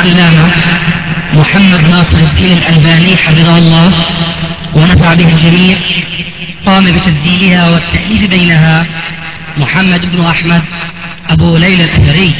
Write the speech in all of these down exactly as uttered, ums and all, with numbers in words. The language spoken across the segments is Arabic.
العلامة محمد ناصر الدين الألباني حفظه الله ونفع به الجميع قام بتسجيلها والتأليف بينها محمد بن أحمد أبو ليلى الأثري.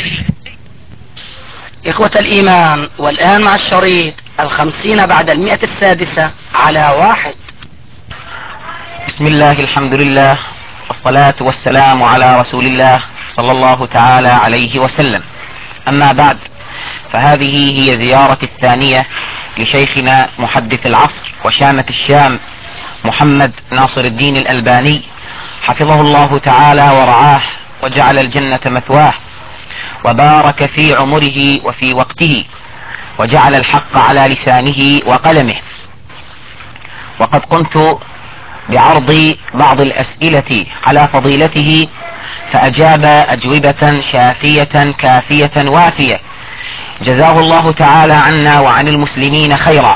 إخوة الإيمان، والآن مع الشريط الخمسين بعد المئة السادسة على واحد. بسم الله، الحمد لله، والصلاة والسلام على رسول الله صلى الله تعالى عليه وسلم. أما بعد، فهذه هي زيارة الثانية لشيخنا محدث العصر وشامة الشام محمد ناصر الدين الألباني حفظه الله تعالى ورعاه وجعل الجنة مثواه وبارك في عمره وفي وقته وجعل الحق على لسانه وقلمه. وقد قمت بعرض بعض الأسئلة على فضيلته فأجاب أجوبة شافية كافية وافية، جزاه الله تعالى عنا وعن المسلمين خيرا.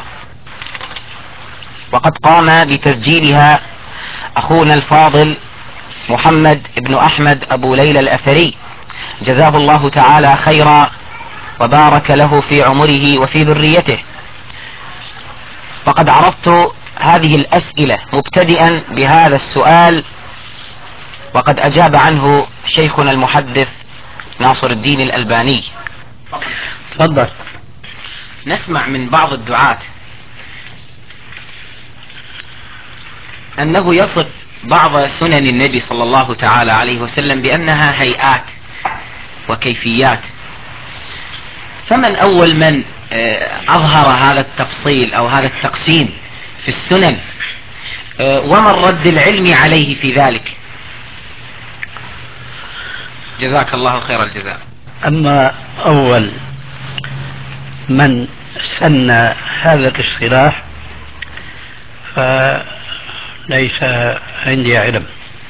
وقد قام بتسجيلها أخونا الفاضل محمد بن أحمد أبو ليلى الأثري، جزاه الله تعالى خيرا وبارك له في عمره وفي ذريته. وقد عرضت هذه الأسئلة مبتدئا بهذا السؤال، وقد أجاب عنه شيخنا المحدث ناصر الدين الألباني. تفضل. نسمع من بعض الدعاة أنه يصف بعض سنن النبي صلى الله تعالى عليه وسلم بأنها هيئات وكيفيات، فمن أول من أظهر هذا التفصيل أو هذا التقسيم في السنن، وما الرد العلمي عليه في ذلك؟ جزاك الله خير الجزاء. أما أول من سن هذا الاصطلاح فليس عندي علم.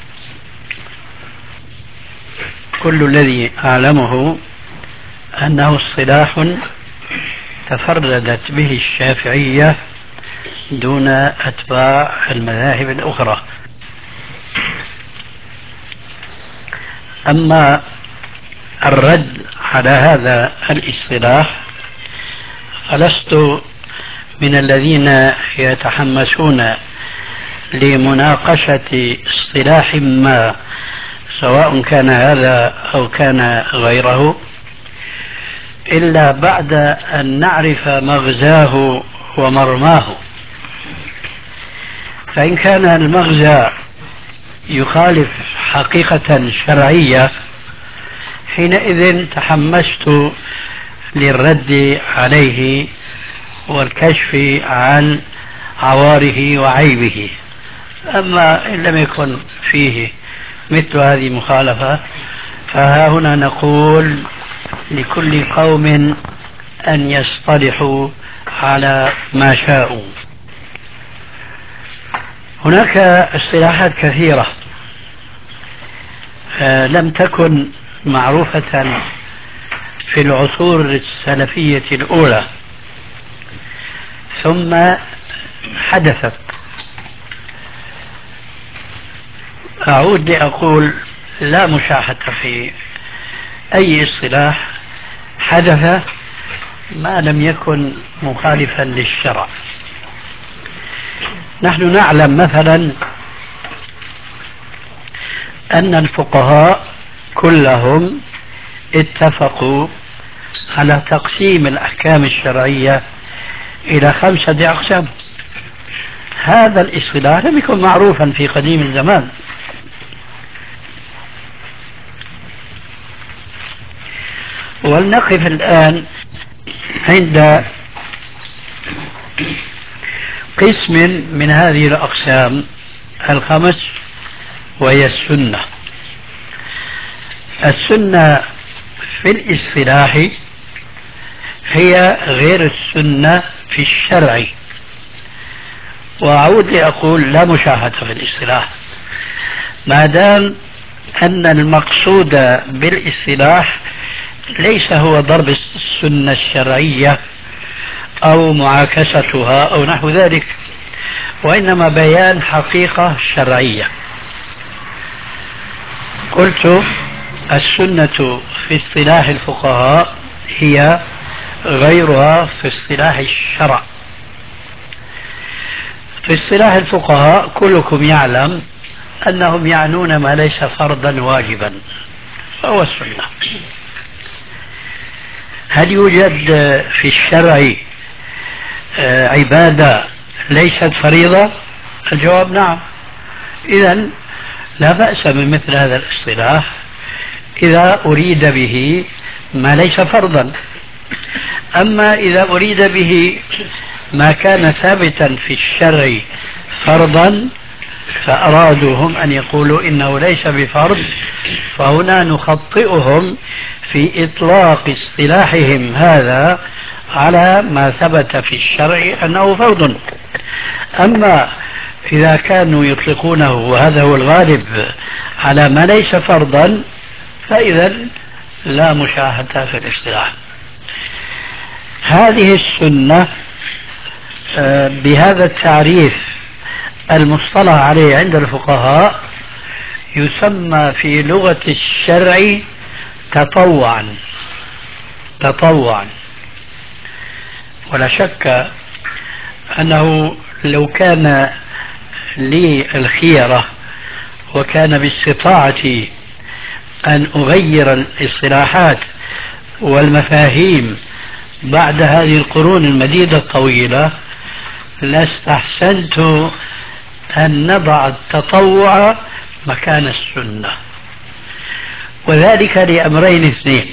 كل الذي أعلمه أنه اصطلاح تفردت به الشافعية دون أتباع المذاهب الأخرى. أما الرد على هذا الاصطلاح فلست من الذين يتحمسون لمناقشة اصطلاح ما، سواء كان هذا أو كان غيره، إلا بعد أن نعرف مغزاه ومرماه. فإن كان المغزى يخالف حقيقة شرعية حينئذ تحمست للرد عليه والكشف عن عواره وعيبه. أما إن لم يكن فيه مثل هذه المخالفة فها هنا نقول لكل قوم أن يصطلحوا على ما شاءوا. هناك اصطلاحات كثيرة آه لم تكن معروفة في العصور السلفية الأولى، ثم حدثت. أعود لأقول لا مشاحة في أي اصطلاح حدث ما لم يكن مخالفا للشرع. نحن نعلم مثلا أن الفقهاء كلهم اتفقوا على تقسيم الأحكام الشرعية إلى خمسة أقسام. هذا الاصطلاح لم يكن معروفا في قديم الزمان. ولنقف الآن عند قسم من هذه الأقسام الخمس، وهي السنة. السنة في الاصطلاح هي غير السنة في الشرع. وأعود لأقول لا مشاحة في الاصطلاح ما دام أن المقصود بالاصطلاح ليس هو ضرب السنة الشرعية أو معاكستها أو نحو ذلك، وإنما بيان حقيقة شرعية. قلت السنة في اصطلاح الفقهاء هي غيرها في اصطلاح الشرع. في اصطلاح الفقهاء كلكم يعلم أنهم يعنون ما ليس فرضا واجبا فهو السنة. هل يوجد في الشرع عبادة ليست فريضة؟ الجواب نعم. إذن لا بأس من مثل هذا الاصطلاح إذا أريد به ما ليس فرضا. أما إذا أريد به ما كان ثابتا في الشرع فرضا فأرادوا هم أن يقولوا إنه ليس بفرض، فهنا نخطئهم في إطلاق اصطلاحهم هذا على ما ثبت في الشرع أنه فرض. أما إذا كانوا يطلقونه وهذا هو الغالب على ما ليس فرضا فإذا لا مشاهدة في الاصطلاح. هذه السنة بهذا التعريف المصطلح عليه عند الفقهاء يسمى في لغة الشرع تطوعا. تطوعا. ولا شك أنه لو كان لي الخيرة وكان باستطاعتي أن أغير الاصطلاحات والمفاهيم بعد هذه القرون المديدة الطويلة لاستحسنت أن نضع التطوع مكان السنة، وذلك لأمرين اثنين.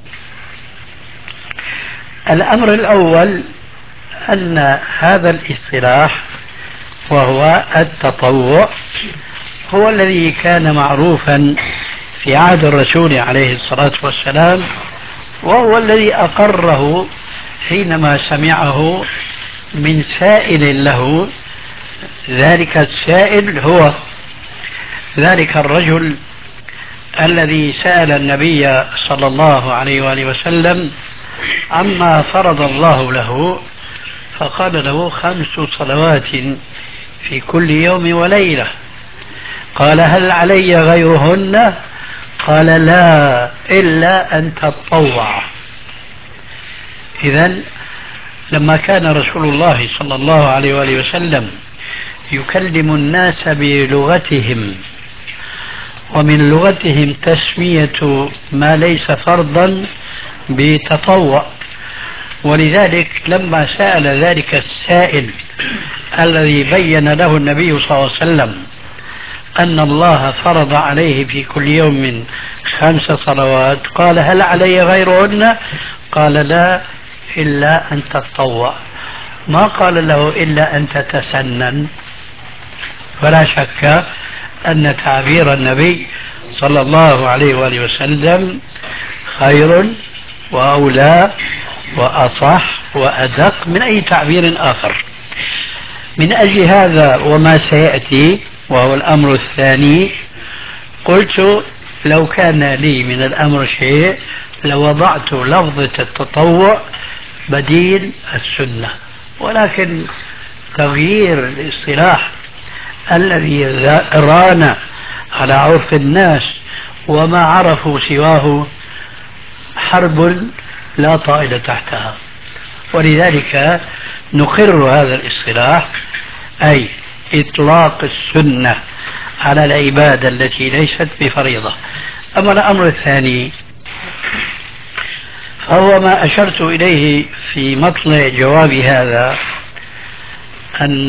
الأمر الأول أن هذا الاصطلاح وهو التطوع هو الذي كان معروفا في عهد الرسول عليه الصلاة والسلام، وهو الذي أقره حينما سمعه من سائل له. ذلك السائل هو ذلك الرجل الذي سأل النبي صلى الله عليه وآله وسلم عما فرض الله له، فقال له خمس صلوات في كل يوم وليلة. قال هل علي غيرهن؟ قال لا إلا أن تطوع. إذن لما كان رسول الله صلى الله عليه وآله وسلم يكلم الناس بلغتهم، ومن لغتهم تسمية ما ليس فرضا بتطوع، ولذلك لما سأل ذلك السائل الذي بين له النبي صلى الله عليه وسلم أن الله فرض عليه في كل يوم خمس صلوات قال هل علي غيرهن؟ قال لا إلا أن تتطوع. ما قال له إلا أن تتسنن. فلا شك أن تعبير النبي صلى الله عليه وآله وسلم خير وأولى وأصح وأدق من أي تعبير آخر. من أجل هذا وما سيأتي وهو الأمر الثاني قلت لو كان لي من الأمر شيء لوضعت لفظة التطوع بديل السنة، ولكن تغيير الاصطلاح الذي ران على عرف الناس وما عرفوا سواه حرب لا طائل تحتها، ولذلك نقر هذا الاصطلاح أي إطلاق السنة على العبادة التي ليست بفريضة. أما الأمر الثاني فهو ما أشرت إليه في مطلع جواب هذا، أن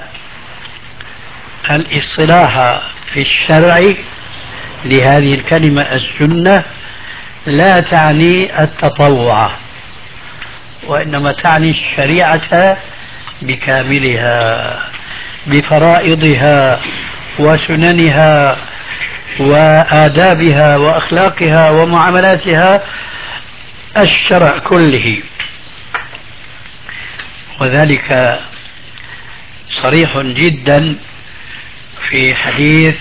الاصطلاح في الشرع لهذه الكلمة السنة لا تعني التطوع، وإنما تعني الشريعة بكاملها بفرائضها وسننها وآدابها وأخلاقها ومعاملاتها، الشرع كله. وذلك صريح جدا في حديث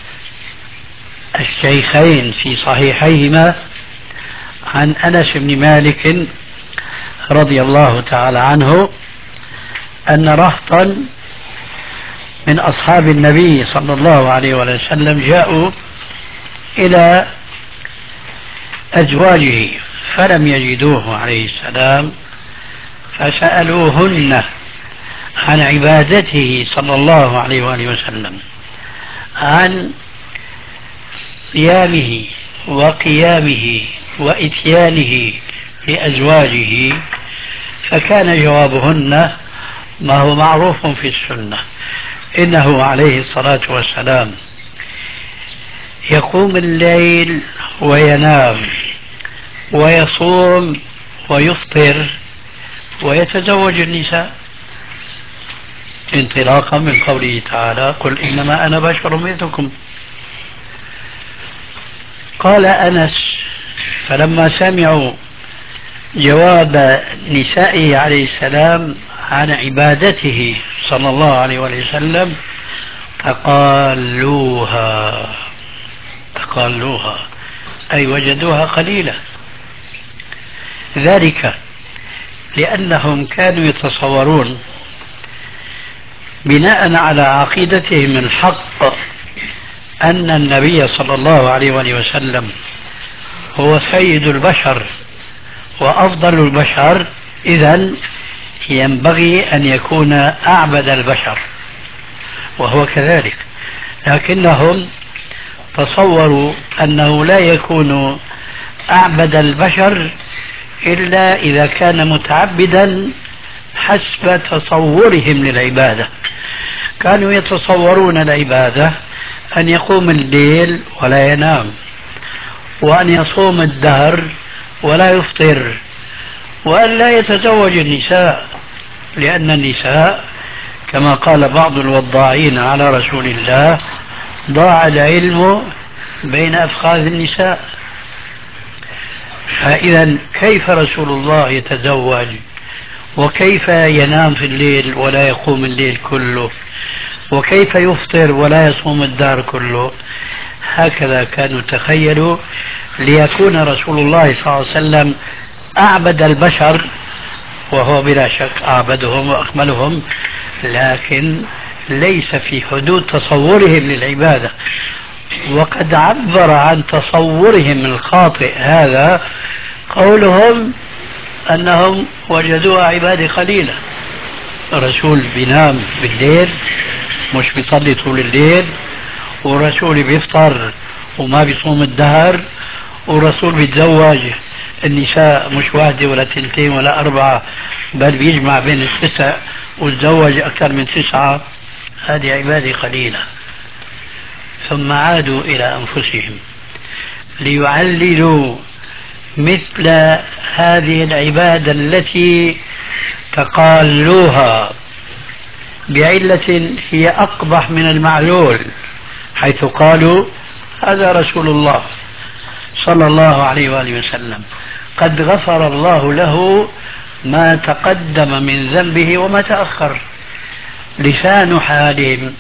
الشيخين في صحيحيهما عن أنس بن مالك رضي الله تعالى عنه أن رهطا من أصحاب النبي صلى الله عليه وسلم جاءوا إلى أزواجه فلم يجدوه عليه السلام فسألوهن عن عبادته صلى الله عليه وآله وسلم، عن صيامه وقيامه وإتيانه لأزواجه، فكان جوابهن ما هو معروف في السنة: إنه عليه الصلاة والسلام يقوم الليل وينام ويصوم ويفطر ويتزوج النساء، انطلاقا من قوله تعالى: قل إنما أنا بشر مثلكم. قال أنس: فلما سمعوا جواب نسائه عليه السلام عن عبادته صلى الله عليه وسلم تقالوها، تقالوها أي وجدوها قليلة، ذلك لأنهم كانوا يتصورون بناء على عقيدتهم الحق أن النبي صلى الله عليه وسلم هو سيد البشر وأفضل البشر، إذن ينبغي أن يكون أعبد البشر، وهو كذلك، لكنهم تصوروا أنه لا يكون أعبد البشر إلا إذا كان متعبدا حسب تصورهم للعبادة. كانوا يتصورون العبادة أن يقوم الليل ولا ينام، وأن يصوم الدهر ولا يفطر، وأن لا يتزوج النساء، لأن النساء كما قال بعض الوضاعين على رسول الله: ضاع العلم بين أفخاذ النساء. فإذا كيف رسول الله يتزوج وكيف ينام في الليل ولا يقوم الليل كله، وكيف يفطر ولا يصوم الدهر كله؟ هكذا كانوا تخيلوا ليكون رسول الله صلى الله عليه وسلم أعبد البشر، وهو بلا شك أعبدهم وأكملهم، لكن ليس في حدود تصورهم للعبادة. وقد عبر عن تصورهم الخاطئ هذا قولهم أنهم وجدوها عبادة قليلة. الرسول بينام بالليل مش بيصلي طول الليل، ورسول بيفطر وما بيصوم الدهر، ورسول بيتزوج النساء مش واحدة ولا تنتين ولا أربعة، بل بيجمع بين التسع وتزوج أكثر من تسعة. هذه عبادة قليلة. ثم عادوا إلى أنفسهم ليعللوا مثل هذه العبادة التي تقالوها بعلة هي أقبح من المعلول، حيث قالوا: هذا رسول الله صلى الله عليه وآله وسلم قد غفر الله له ما تقدم من ذنبه وما تأخر. لسان حالهم،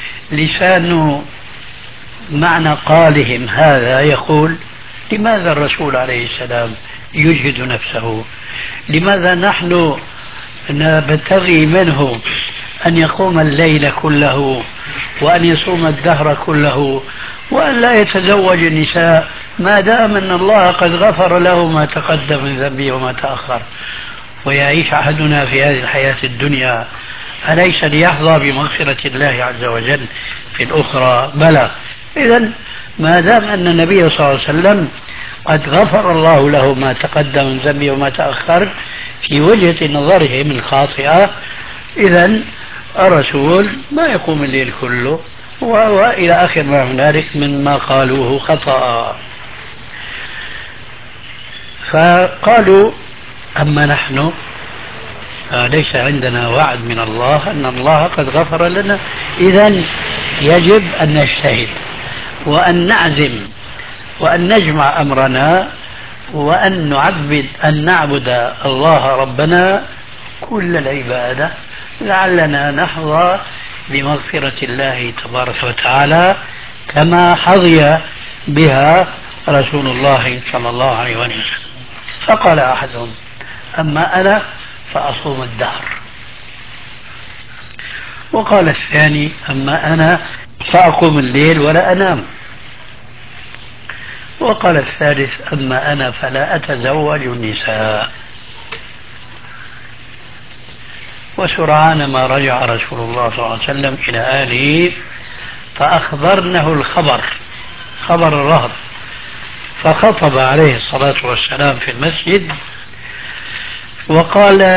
لسان معنى قالهم هذا يقول: لماذا الرسول عليه السلام يجهد نفسه؟ لماذا نحن نبتغي منه أن يقوم الليل كله وأن يصوم الدهر كله وأن لا يتزوج النساء ما دام أن الله قد غفر له ما تقدم من ذنبه وما تأخر؟ ويعيش أحدنا في هذه الحياة الدنيا أليس ليحظى بمغفرة الله عز وجل في الأخرى؟ بلى. إذن ما دام أن النبي صلى الله عليه وسلم قد غفر الله له ما تقدم من ذنبه وما تأخر في وجهة نظرهم الخاطئة، إذن الرسول ما يقوم الليل كله، وإلى آخر ما هنالك مما قالوه خطأ. فقالوا: أما نحن ليس عندنا وعد من الله أن الله قد غفر لنا، إذن يجب أن نجتهد وأن نعزم وأن نجمع أمرنا وأن نعبد أن نعبد الله ربنا كل العبادة لعلنا نحظى بمغفرة الله تبارك وتعالى كما حظي بها رسول الله صلى الله عليه وسلم. فقال أحدهم: أما أنا فأصوم الدهر. وقال الثاني: أما أنا فأقوم الليل ولا أنام. وقال الثالث: أما أنا فلا أتزوج النساء. وسرعان ما رجع رسول الله صلى الله عليه وسلم إلى أهله فأخبرنه الخبر، خبر الرهب، فخطب عليه الصلاة والسلام في المسجد وقال: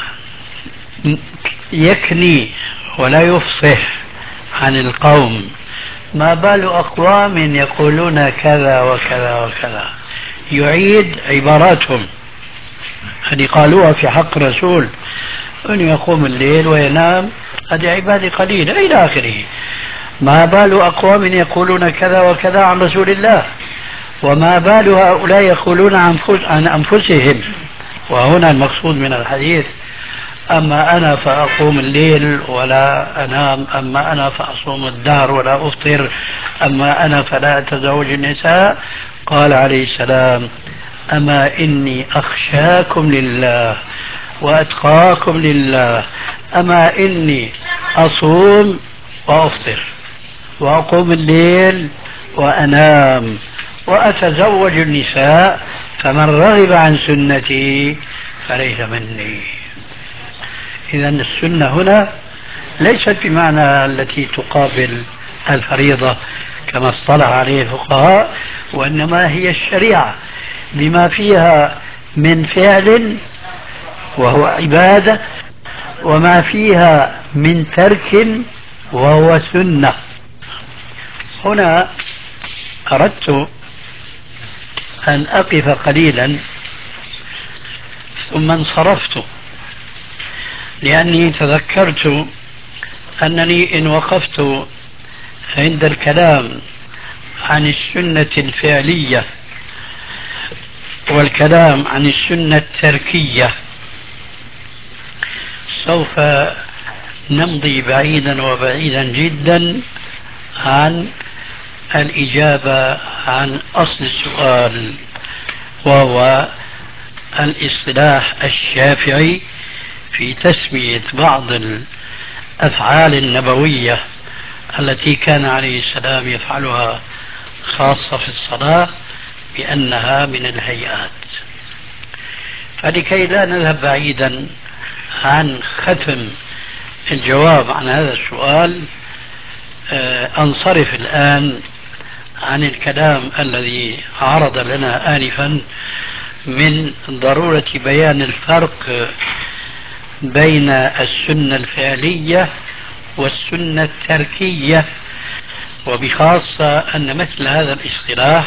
يكني ولا يفصح عن القوم، ما بال أقوام يقولون كذا وكذا وكذا، يعيد عباراتهم هذه قالوها في حق الرسول، أن يقوم الليل وينام، هذه عبادة قليلة إلى آخره. ما بال أقوام يقولون كذا وكذا عن رسول الله، وما بال هؤلاء يقولون عن أنفسهم، وهنا المقصود من الحديث: أما أنا فأقوم الليل ولا أنام، أما أنا فأصوم الدهر ولا أفطر، أما أنا فلا أتزوج النساء. قال عليه السلام: أما إني أخشاكم لله وأتقاكم لله، أما إني أصوم وأفطر وأقوم الليل وأنام وأتزوج النساء، فمن رغب عن سنتي فليس مني. إذا السنة هنا ليست بمعنى التي تقابل الفريضة كما اصطلح عليه الفقهاء، وإنما هي الشريعة بما فيها من فعل وهو عبادة، وما فيها من ترك وهو سنة. هنا أردت أن أقف قليلا ثم انصرفت، لأني تذكرت أنني إن وقفت عند الكلام عن السنة الفعلية والكلام عن السنة التركية سوف نمضي بعيدا وبعيدا جدا عن الإجابة عن أصل السؤال، وهو الاصطلاح الشافعي في تسمية بعض الأفعال النبوية التي كان عليه السلام يفعلها خاصة في الصلاة بأنها من الهيئات. فلكي لا نذهب بعيدا عن ختم الجواب عن هذا السؤال، أنصرف الآن عن الكلام الذي عرض لنا آنفا من ضرورة بيان الفرق بين السنة الفعلية والسنة التركية، وبخاصة أن مثل هذا الاصطلاح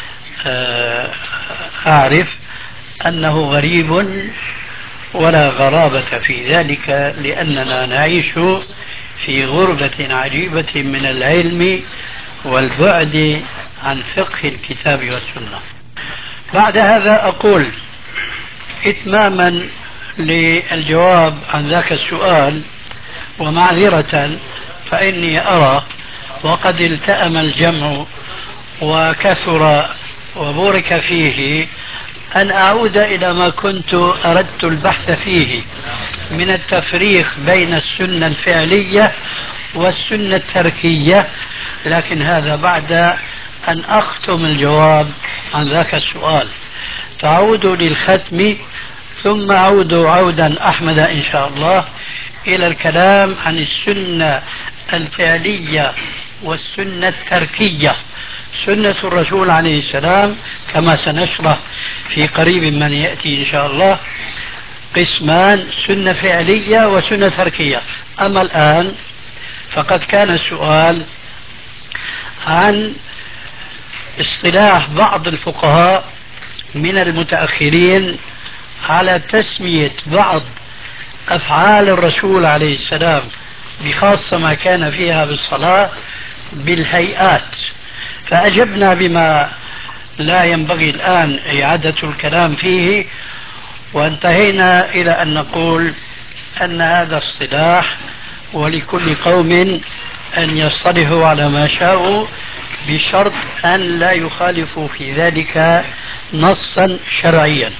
أعرف أنه غريب ولا غرابة في ذلك، لأننا نعيش في غربة عجيبة من العلم والبعد عن فقه الكتاب والسنة. بعد هذا أقول إتماما للجواب عن ذاك السؤال ومعذرة، فإني أرى وقد التأم الجمع وكثر وبورك فيه أن أعود إلى ما كنت أردت البحث فيه من التفريق بين السنة الفعلية والسنة التركية، لكن هذا بعد أن أختم الجواب عن ذاك السؤال. فأعود للختم ثم أعود عودا أحمد إن شاء الله إلى الكلام عن السنة الفعلية والسنة التركية. سنة الرسول عليه السلام كما سنشرح في قريب من يأتي إن شاء الله قسمان: سنة فعلية وسنة تركية. أما الآن فقد كان السؤال عن اصطلاح بعض الفقهاء من المتأخرين على تسمية بعض أفعال الرسول عليه السلام بخاصة ما كان فيها بالصلاة بالهيئات، فأجبنا بما لا ينبغي الآن إعادة الكلام فيه، وانتهينا إلى أن نقول أن هذا اصطلاح ولكل قوم أن يصطلحوا على ما شاءوا بشرط أن لا يخالفوا في ذلك نصا شرعيا.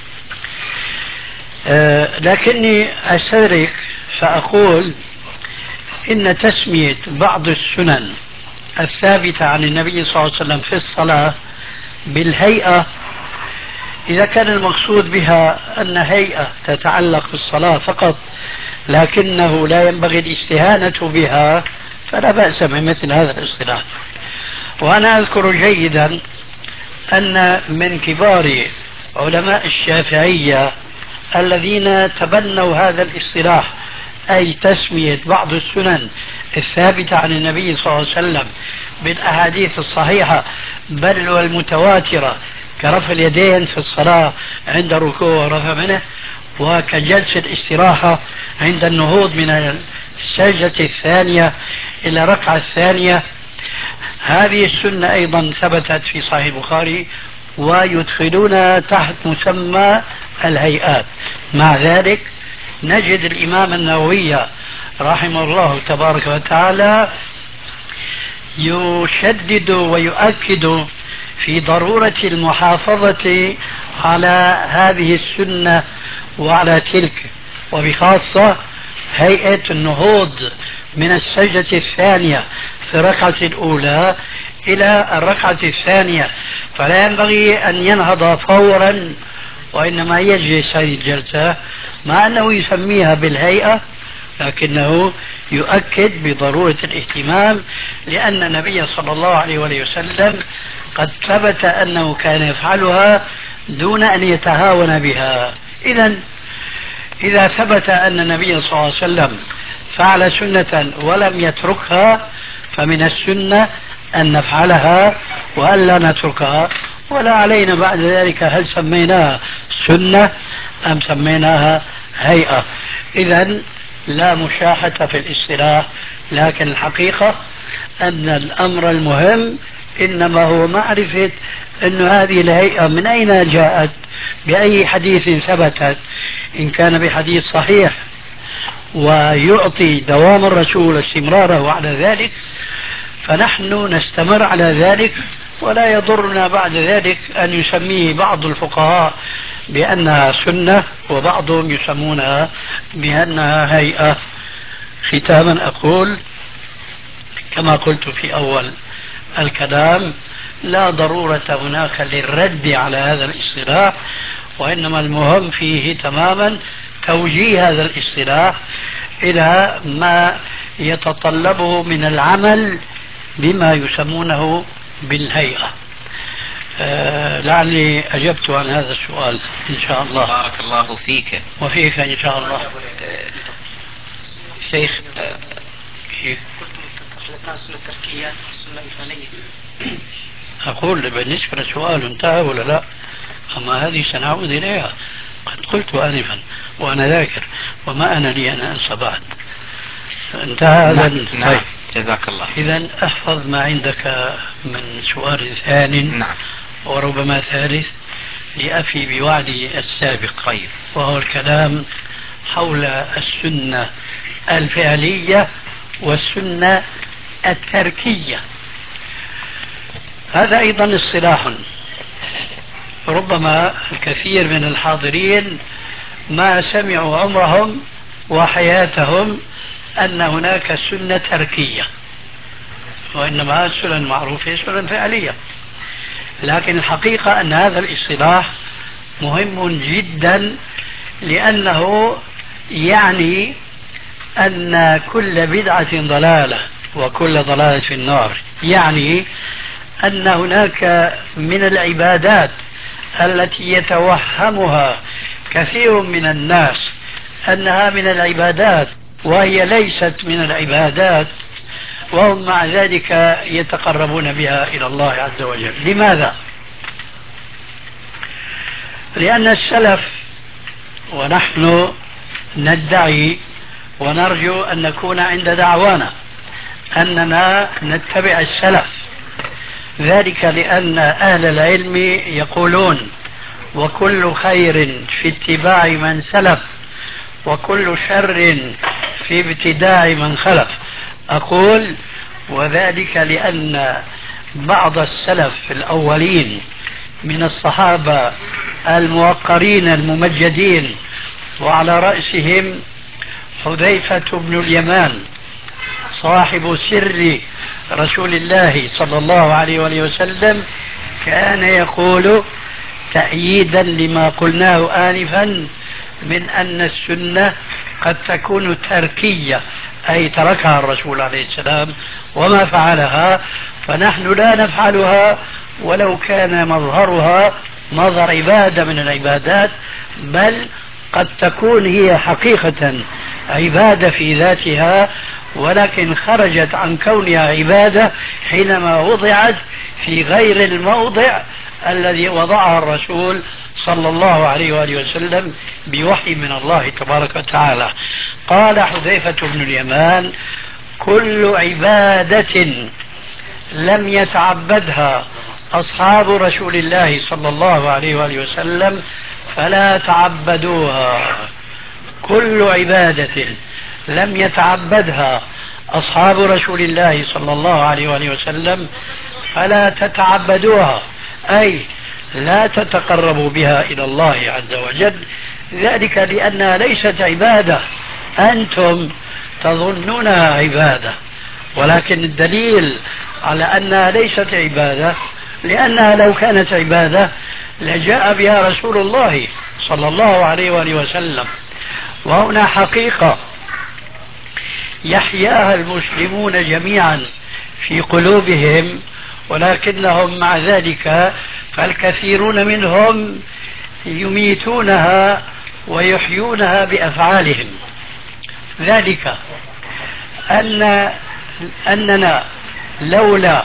أه لكني أستدرك فأقول إن تسمية بعض السنن الثابتة عن النبي صلى الله عليه وسلم في الصلاة بالهيئة، إذا كان المقصود بها أن هيئة تتعلق بالصلاة فقط لكنه لا ينبغي الاستهانة بها، فلا بأس بمثل هذا الاصطلاح. وأنا أذكر جيدا أن من كبار علماء الشافعية الذين تبنوا هذا الاصطلاح، أي تسمية بعض السنن الثابتة عن النبي صلى الله عليه وسلم بالأحاديث الصحيحة بل والمتواترة، كرفع اليدين في الصلاة عند الركوع ورفع منه، وكجلسة الاستراحة عند النهوض من السجدة الثانية إلى الركعة الثانية. هذه السنة أيضا ثبتت في صحيح البخاري ويدخلون تحت مسمى الهيئات. مع ذلك نجد الإمام النووي رحمه الله تبارك وتعالى يشدد ويؤكد في ضرورة المحافظة على هذه السنة وعلى تلك، وبخاصة هيئة النهوض من السجدة الثانية في الركعة الأولى إلى الركعة الثانية، فلا ينبغي أن ينهض فورا، وإنما يجلس هذه الجلسة، مع أنه يسميها بالهيئة لكنه يؤكد بضرورة الاهتمام، لأن النبي صلى الله عليه وسلم قد ثبت أنه كان يفعلها دون أن يتهاون بها. إذن إذا ثبت أن النبي صلى الله عليه وسلم فعل سنة ولم يتركها، فمن السنة أن نفعلها وألا نتركها، ولا علينا بعد ذلك هل سميناها سنة أم سميناها هيئة. إذن لا مشاحة في الاصطلاح، لكن الحقيقة أن الأمر المهم إنما هو معرفة أن هذه الهيئة من أين جاءت، بأي حديث ثبتت، إن كان بحديث صحيح ويعطي دوام الرسول واستمراره على ذلك فنحن نستمر على ذلك، ولا يضرنا بعد ذلك أن يسميه بعض الفقهاء بأنها سنة وبعضهم يسمونها بأنها هيئة. ختاما أقول كما قلت في أول الكلام، لا ضرورة هناك للرد على هذا الاصطلاح، وإنما المهم فيه تماما توجيه هذا الاصطلاح إلى ما يتطلبه من العمل بما يسمونه بالهيئة. آه لعلي أجبت عن هذا السؤال إن شاء الله. بارك الله فيك وفيك إن شاء الله. آه شيخ آه السنة التركية والسنة الفعلية. أقول بالنسبة للسؤال انتهى ولا لا؟ أما هذه سنعود إليها، قد قلت آنفا وأنا ذاكر وما أنا لي أن أنسى بعد. انتهى هذا. نعم. نعم. جزاك الله. إذن احفظ ما عندك من سؤال ثان. نعم. وربما ثالث لأفي بوعدي السابق. طيب. وهو الكلام حول السنة الفعلية والسنة التركية. هذا أيضا اصطلاح ربما الكثير من الحاضرين ما سمعوا عمرهم وحياتهم أن هناك سنة تركية، وإنما السنن معروفة سنن فعلية. لكن الحقيقة أن هذا الاصطلاح مهم جدا، لأنه يعني أن كل بدعة ضلالة وكل ضلالة في النار، يعني أن هناك من العبادات التي يتوهمها كثير من الناس أنها من العبادات وهي ليست من العبادات، وهم مع ذلك يتقربون بها إلى الله عز وجل. لماذا؟ لأن السلف، ونحن ندعي ونرجو أن نكون عند دعوانا أننا نتبع السلف، ذلك لأن أهل العلم يقولون وكل خير في اتباع من سلف وكل شر في ابتداع من خلف. أقول وذلك لأن بعض السلف الأولين من الصحابة الموقرين الممجدين وعلى رأسهم حذيفة بن اليمان صاحب سر رسول الله صلى الله عليه وسلم كان يقول تأييدا لما قلناه آنفا: من أن السنة قد تكون تركية، أي تركها الرسول عليه السلام وما فعلها، فنحن لا نفعلها ولو كان مظهرها مظهر عبادة من العبادات، بل قد تكون هي حقيقة عبادة في ذاتها، ولكن خرجت عن كونها عبادة حينما وضعت في غير الموضع الذي وضعها الرسول صلى الله عليه وآله وسلم بوحي من الله تبارك وتعالى. قال حذيفة بن اليمان: كل عبادة لم يتعبدها أصحاب رسول الله صلى الله عليه وآله وسلم فلا تعبدوها. كل عبادة لم يتعبدها أصحاب رسول الله صلى الله عليه وآله وسلم فلا تتعبدوها، أي لا تتقربوا بها إلى الله عز وجل، ذلك لأنها ليست عبادة، أنتم تظنونها عبادة، ولكن الدليل على أنها ليست عبادة لأنها لو كانت عبادة لجاء بها رسول الله صلى الله عليه وآله وسلم. وهنا حقيقة يحياها المسلمون جميعا في قلوبهم، ولكنهم مع ذلك فالكثيرون منهم يميتونها ويحيونها بأفعالهم. ذلك أن أننا لولا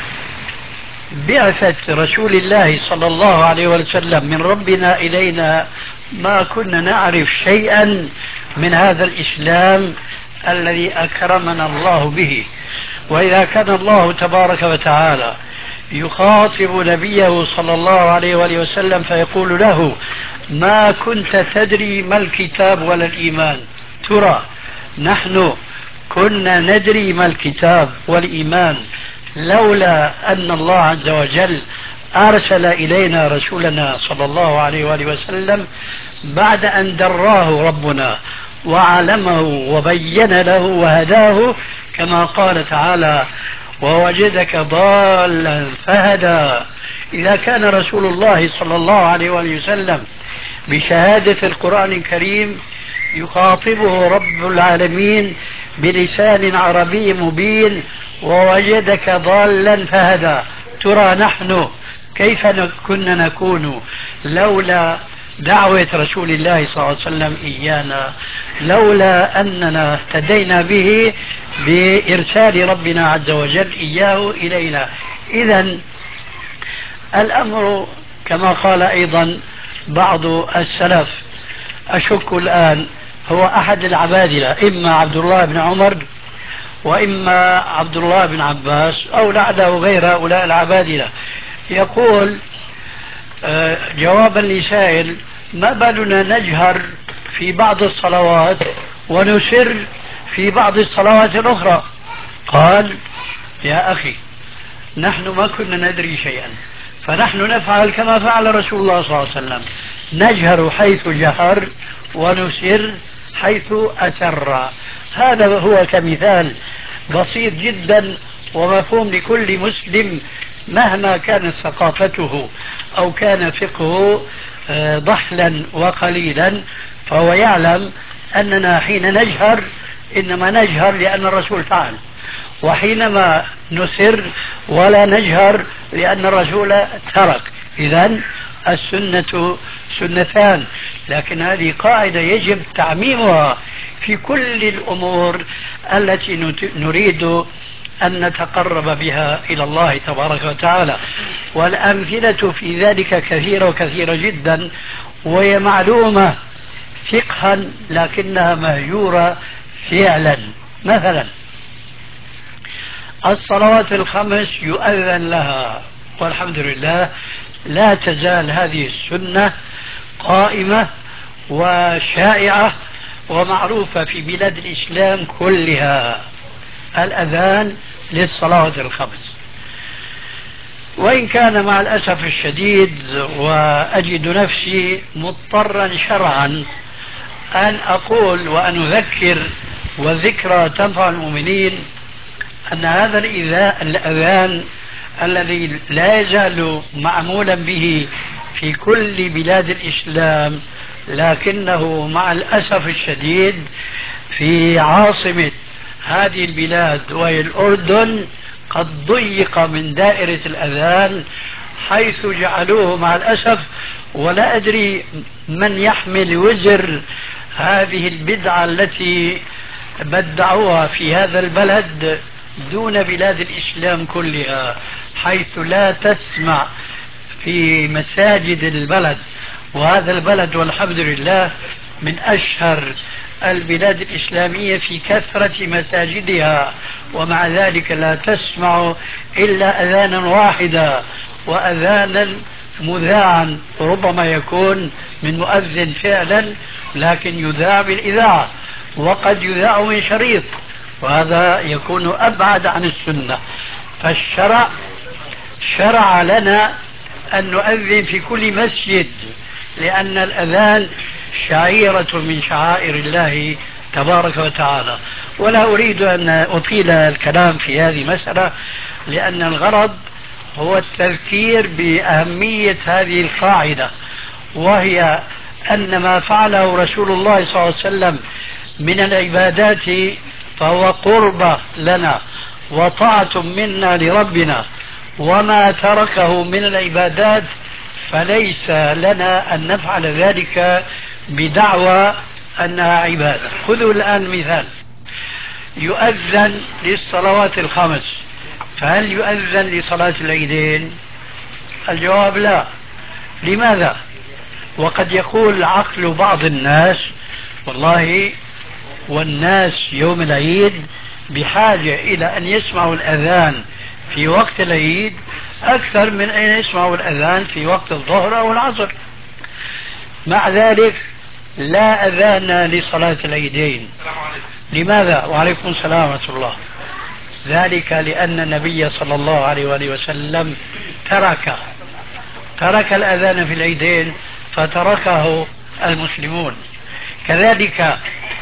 بعثة رسول الله صلى الله عليه وسلم من ربنا إلينا ما كنا نعرف شيئا من هذا الإسلام الذي أكرمنا الله به. وإذا كان الله تبارك وتعالى يخاطب نبيه صلى الله عليه وآله وسلم فيقول له: ما كنت تدري ما الكتاب ولا الإيمان. ترى نحن كنا ندري ما الكتاب والإيمان لولا أن الله عز وجل أرسل إلينا رسولنا صلى الله عليه وآله وسلم بعد أن دراه ربنا وعلمه وبين له وهداه، كما قال تعالى: ووجدك ضالا فهدى. إذا كان رسول الله صلى الله عليه وآله وسلم بشهادة القرآن الكريم يخاطبه رب العالمين بلسان عربي مبين: ووجدك ضالا فهدى، ترى نحن كيف كنا نكون لولا دعوة رسول الله صلى الله عليه وسلم إيانا، لولا أننا اهتدينا به بإرسال ربنا عز وجل إياه إلينا. إذن الأمر كما قال أيضا بعض السلف، أشك الآن هو أحد العبادلة، إما عبد الله بن عمر وإما عبد الله بن عباس أو لعله غير هؤلاء العبادلة، يقول جوابا لسائل: ما بالنا نجهر في بعض الصلوات ونسر في بعض الصلوات الأخرى؟ قال: يا أخي، نحن ما كنا ندري شيئا، فنحن نفعل كما فعل رسول الله صلى الله عليه وسلم، نجهر حيث جهر ونسر حيث أسر. هذا هو كمثال بسيط جدا ومفهوم لكل مسلم مهما كانت ثقافته أو كان فقهه ضحلا وقليلا، فهو يعلم أننا حين نجهر إنما نجهر لأن الرسول فعل، وحينما نسر ولا نجهر لأن الرسول ترك. إذن السنة سنتان، لكن هذه قاعدة يجب تعميمها في كل الأمور التي نريد أن نتقرب بها إلى الله تبارك وتعالى. والأمثلة في ذلك كثيرة وكثيرة جدا، وهي معلومة فقها لكنها مهجورة فعلا. مثلا الصلوات الخمس يؤذن لها، والحمد لله لا تزال هذه السنة قائمة وشائعة ومعروفة في بلاد الإسلام كلها، الأذان للصلوات الخمس. وإن كان مع الأسف الشديد وأجد نفسي مضطرا شرعا أن أقول وأن أذكر، والذكرى تنفع المؤمنين، أن هذا الأذان الذي لا يزال معمولا به في كل بلاد الإسلام لكنه مع الأسف الشديد في عاصمة هذه البلاد وهي الأردن قد ضيق من دائرة الأذان، حيث جعلوه مع الأسف، ولا أدري من يحمل وزر هذه البدعة التي بدعوها في هذا البلد دون بلاد الإسلام كلها، حيث لا تسمع في مساجد البلد، وهذا البلد والحمد لله من أشهر البلاد الإسلامية في كثرة مساجدها، ومع ذلك لا تسمع إلا أذانا واحدا، وأذانا مذاعا ربما يكون من مؤذن فعلا لكن يذاع بالإذاعة، وقد يذاع من شريط، وهذا يكون أبعد عن السنة. فالشرع شرع لنا أن نؤذن في كل مسجد، لأن الأذان شعيرة من شعائر الله تبارك وتعالى. ولا أريد أن أطيل الكلام في هذه المسألة، لأن الغرض هو التذكير بأهمية هذه القاعدة، وهي أن ما فعله رسول الله صلى الله عليه وسلم من العبادات فهو قربة لنا وطاعة منا لربنا، وما تركه من العبادات فليس لنا أن نفعل ذلك بدعوى أنها عبادة. خذوا الآن مثال، يؤذن للصلوات الخمس، فهل يؤذن لصلاة العيدين؟ الجواب لا. لماذا؟ وقد يقول عقل بعض الناس والله والناس يوم العيد بحاجة إلى أن يسمعوا الأذان في وقت العيد أكثر من أن يسمعوا الأذان في وقت الظهر أو العصر. مع ذلك لا أذان لصلاة العيدين. لماذا؟ وعليكم السلام ورحمة الله. ذلك لأن النبي صلى الله عليه وآله وسلم ترك ترك الأذان في العيدين فتركه المسلمون. كذلك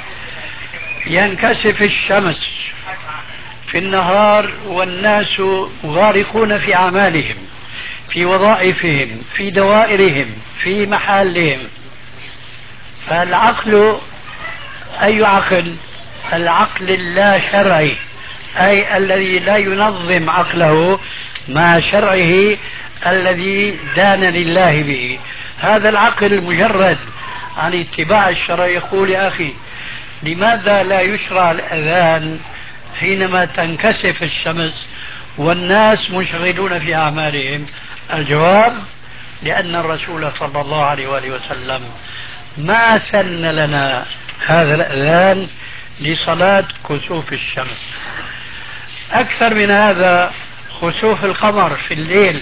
ينكسف الشمس في النهار والناس غارقون في أعمالهم، في وظائفهم، في دوائرهم، في محلهم، فالعقل أي عقل؟ العقل اللا شرعي، أي الذي لا ينظم عقله مع شرعه الذي دان لله به. هذا العقل المجرد عن اتباع الشرع يقول يا أخي لماذا لا يشرع الأذان حينما تنكسف الشمس والناس مشغلون في أعمالهم؟ الجواب لأن الرسول صلى الله عليه وآله وسلم ما سن لنا هذا الأذان لصلاة كسوف الشمس. أكثر من هذا، خسوف القمر في الليل،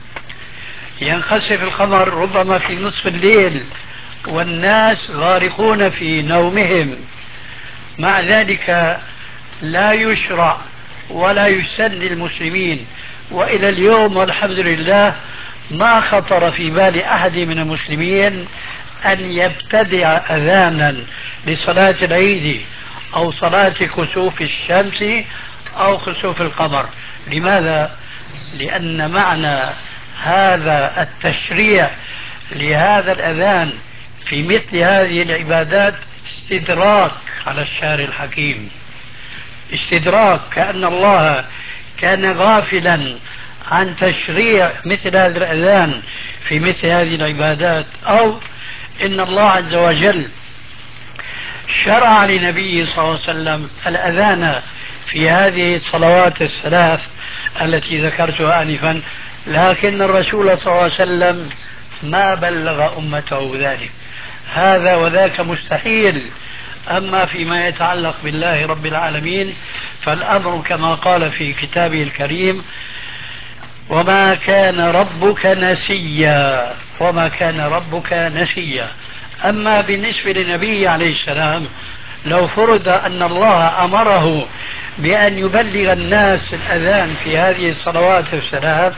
ينخسف القمر ربما في نصف الليل والناس غارقون في نومهم، مع ذلك لا يشرع ولا يسن للمسلمين. وإلى اليوم والحمد لله ما خطر في بال أحد من المسلمين أن يبتدع أذانا لصلاة العيد أو صلاة كسوف الشمس أو خسوف القمر. لماذا؟ لأن معنى هذا التشريع لهذا الأذان في مثل هذه العبادات استدراك على الشارع الحكيم، استدراك، كأن الله كان غافلا عن تشريع مثل هذا الأذان في مثل هذه العبادات، أو إن الله عز وجل شرع لنبيه صلى الله عليه وسلم الأذان في هذه الصلوات الثلاث التي ذكرتها آنفا، لكن الرسول صلى الله عليه وسلم ما بلغ أمته ذلك. هذا وذاك مستحيل. أما فيما يتعلق بالله رب العالمين فالأمر كما قال في كتابه الكريم وما كان ربك نسيا، وما كان ربك نسيا. أما بالنسبة للنبي عليه السلام لو فرض أن الله أمره بأن يبلغ الناس الأذان في هذه الصلوات الثلاث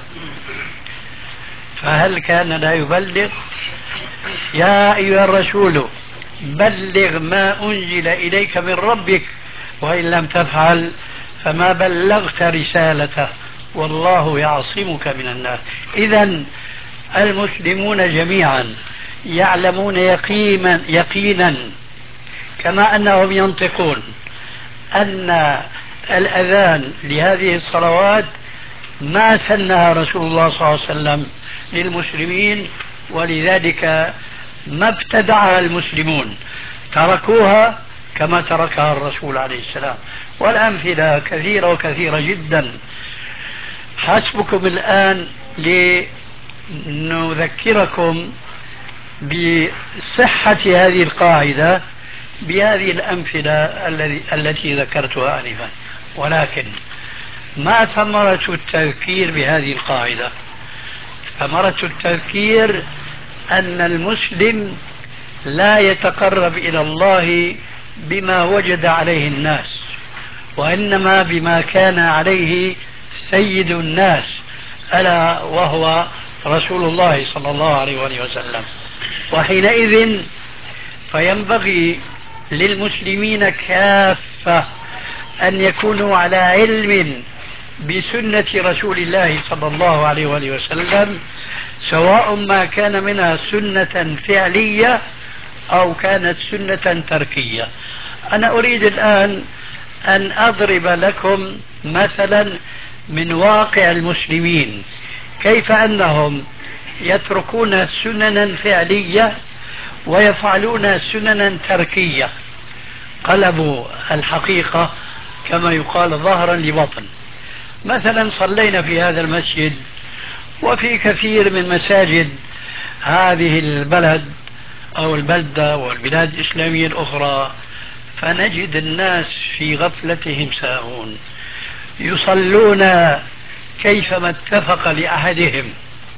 فهل كان لا يبلغ؟ يا أيها الرسول بلغ ما أنزل إليك من ربك وإن لم تفعل فما بلغت رسالته والله يعصمك من الناس. إذن المسلمون جميعا يعلمون يقينا يقينا كما أنهم ينطقون أن الأذان لهذه الصلوات ما سنها رسول الله صلى الله عليه وسلم للمسلمين، ولذلك ما ابتدعها المسلمون، تركوها كما تركها الرسول عليه السلام. والأمثلة كثيرة وكثيرة جدا. حسبكم الآن لنذكركم بصحة هذه القاعدة بهذه الأمثلة التي ذكرتها آنفا. ولكن ما ثمرة التذكير بهذه القاعدة؟ ثمرة التذكير أن المسلم لا يتقرب إلى الله بما وجد عليه الناس، وإنما بما كان عليه سيد الناس، ألا وهو رسول الله صلى الله عليه وآله وسلم. وحينئذ فينبغي للمسلمين كافة أن يكونوا على علم بسنة رسول الله صلى الله عليه وآله وسلم، سواء ما كان منها سنة فعلية أو كانت سنة تركية. أنا أريد الآن أن أضرب لكم مثلا من واقع المسلمين، كيف أنهم يتركون سننا فعلية ويفعلون سننا تركية، قلبوا الحقيقة كما يقال ظهرا لبطن. مثلا صلينا في هذا المسجد وفي كثير من مساجد هذه البلد أو البلدة والبلاد الإسلامية الأخرى، فنجد الناس في غفلتهم ساهون يصلون كيفما اتفق لأحدهم.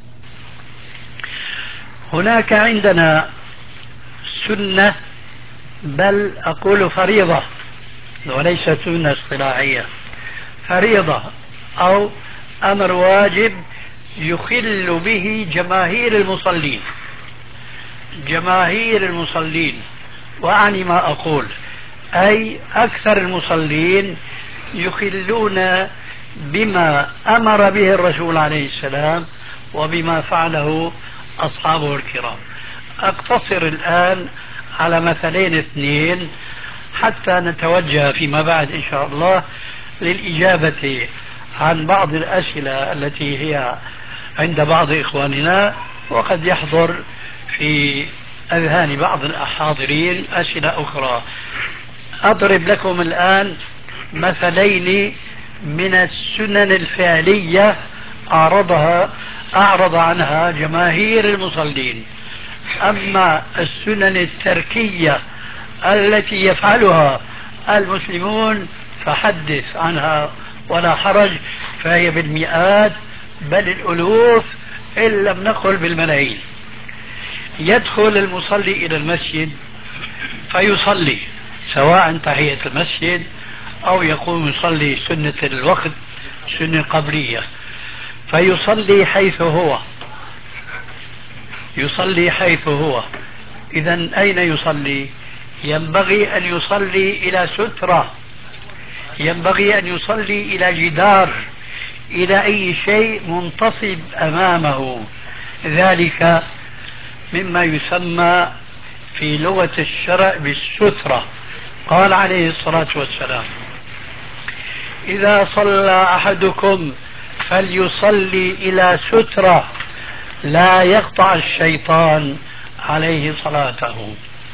هناك عندنا سنة، بل أقول فريضة وليس سنة اصطلاحية، فريضة أو أمر واجب يخل به جماهير المصلين. جماهير المصلين، وأعني ما أقول، أي أكثر المصلين يخلون بما أمر به الرسول عليه السلام وبما فعله أصحابه الكرام. أقتصر الآن على مثلين اثنين حتى نتوجه فيما بعد إن شاء الله للإجابة عن بعض الأسئلة التي هي عند بعض إخواننا، وقد يحضر في أذهان بعض الحاضرين أسئلة أخرى. أضرب لكم الآن مثلين من السنن الفعلية أعرضها أعرض عنها جماهير المصلين. أما السنن التركية التي يفعلها المسلمون فحدث عنها ولا حرج، فهي بالمئات بل الألوف إن لم نقل بالملايين. يدخل المصلي إلى المسجد فيصلي سواء تحية المسجد أو يقوم يصلي سنة الوقت، سنة قبلية، فيصلي حيث هو يصلي حيث هو إذن أين يصلي؟ ينبغي أن يصلي إلى سترة، ينبغي أن يصلي إلى جدار، إلى أي شيء منتصب أمامه. ذلك مما يسمى في لغة الشرع بالسترة. قال عليه الصلاة والسلام: إذا صلى أحدكم فليصلي إلى سترة لا يقطع الشيطان عليه صلاته.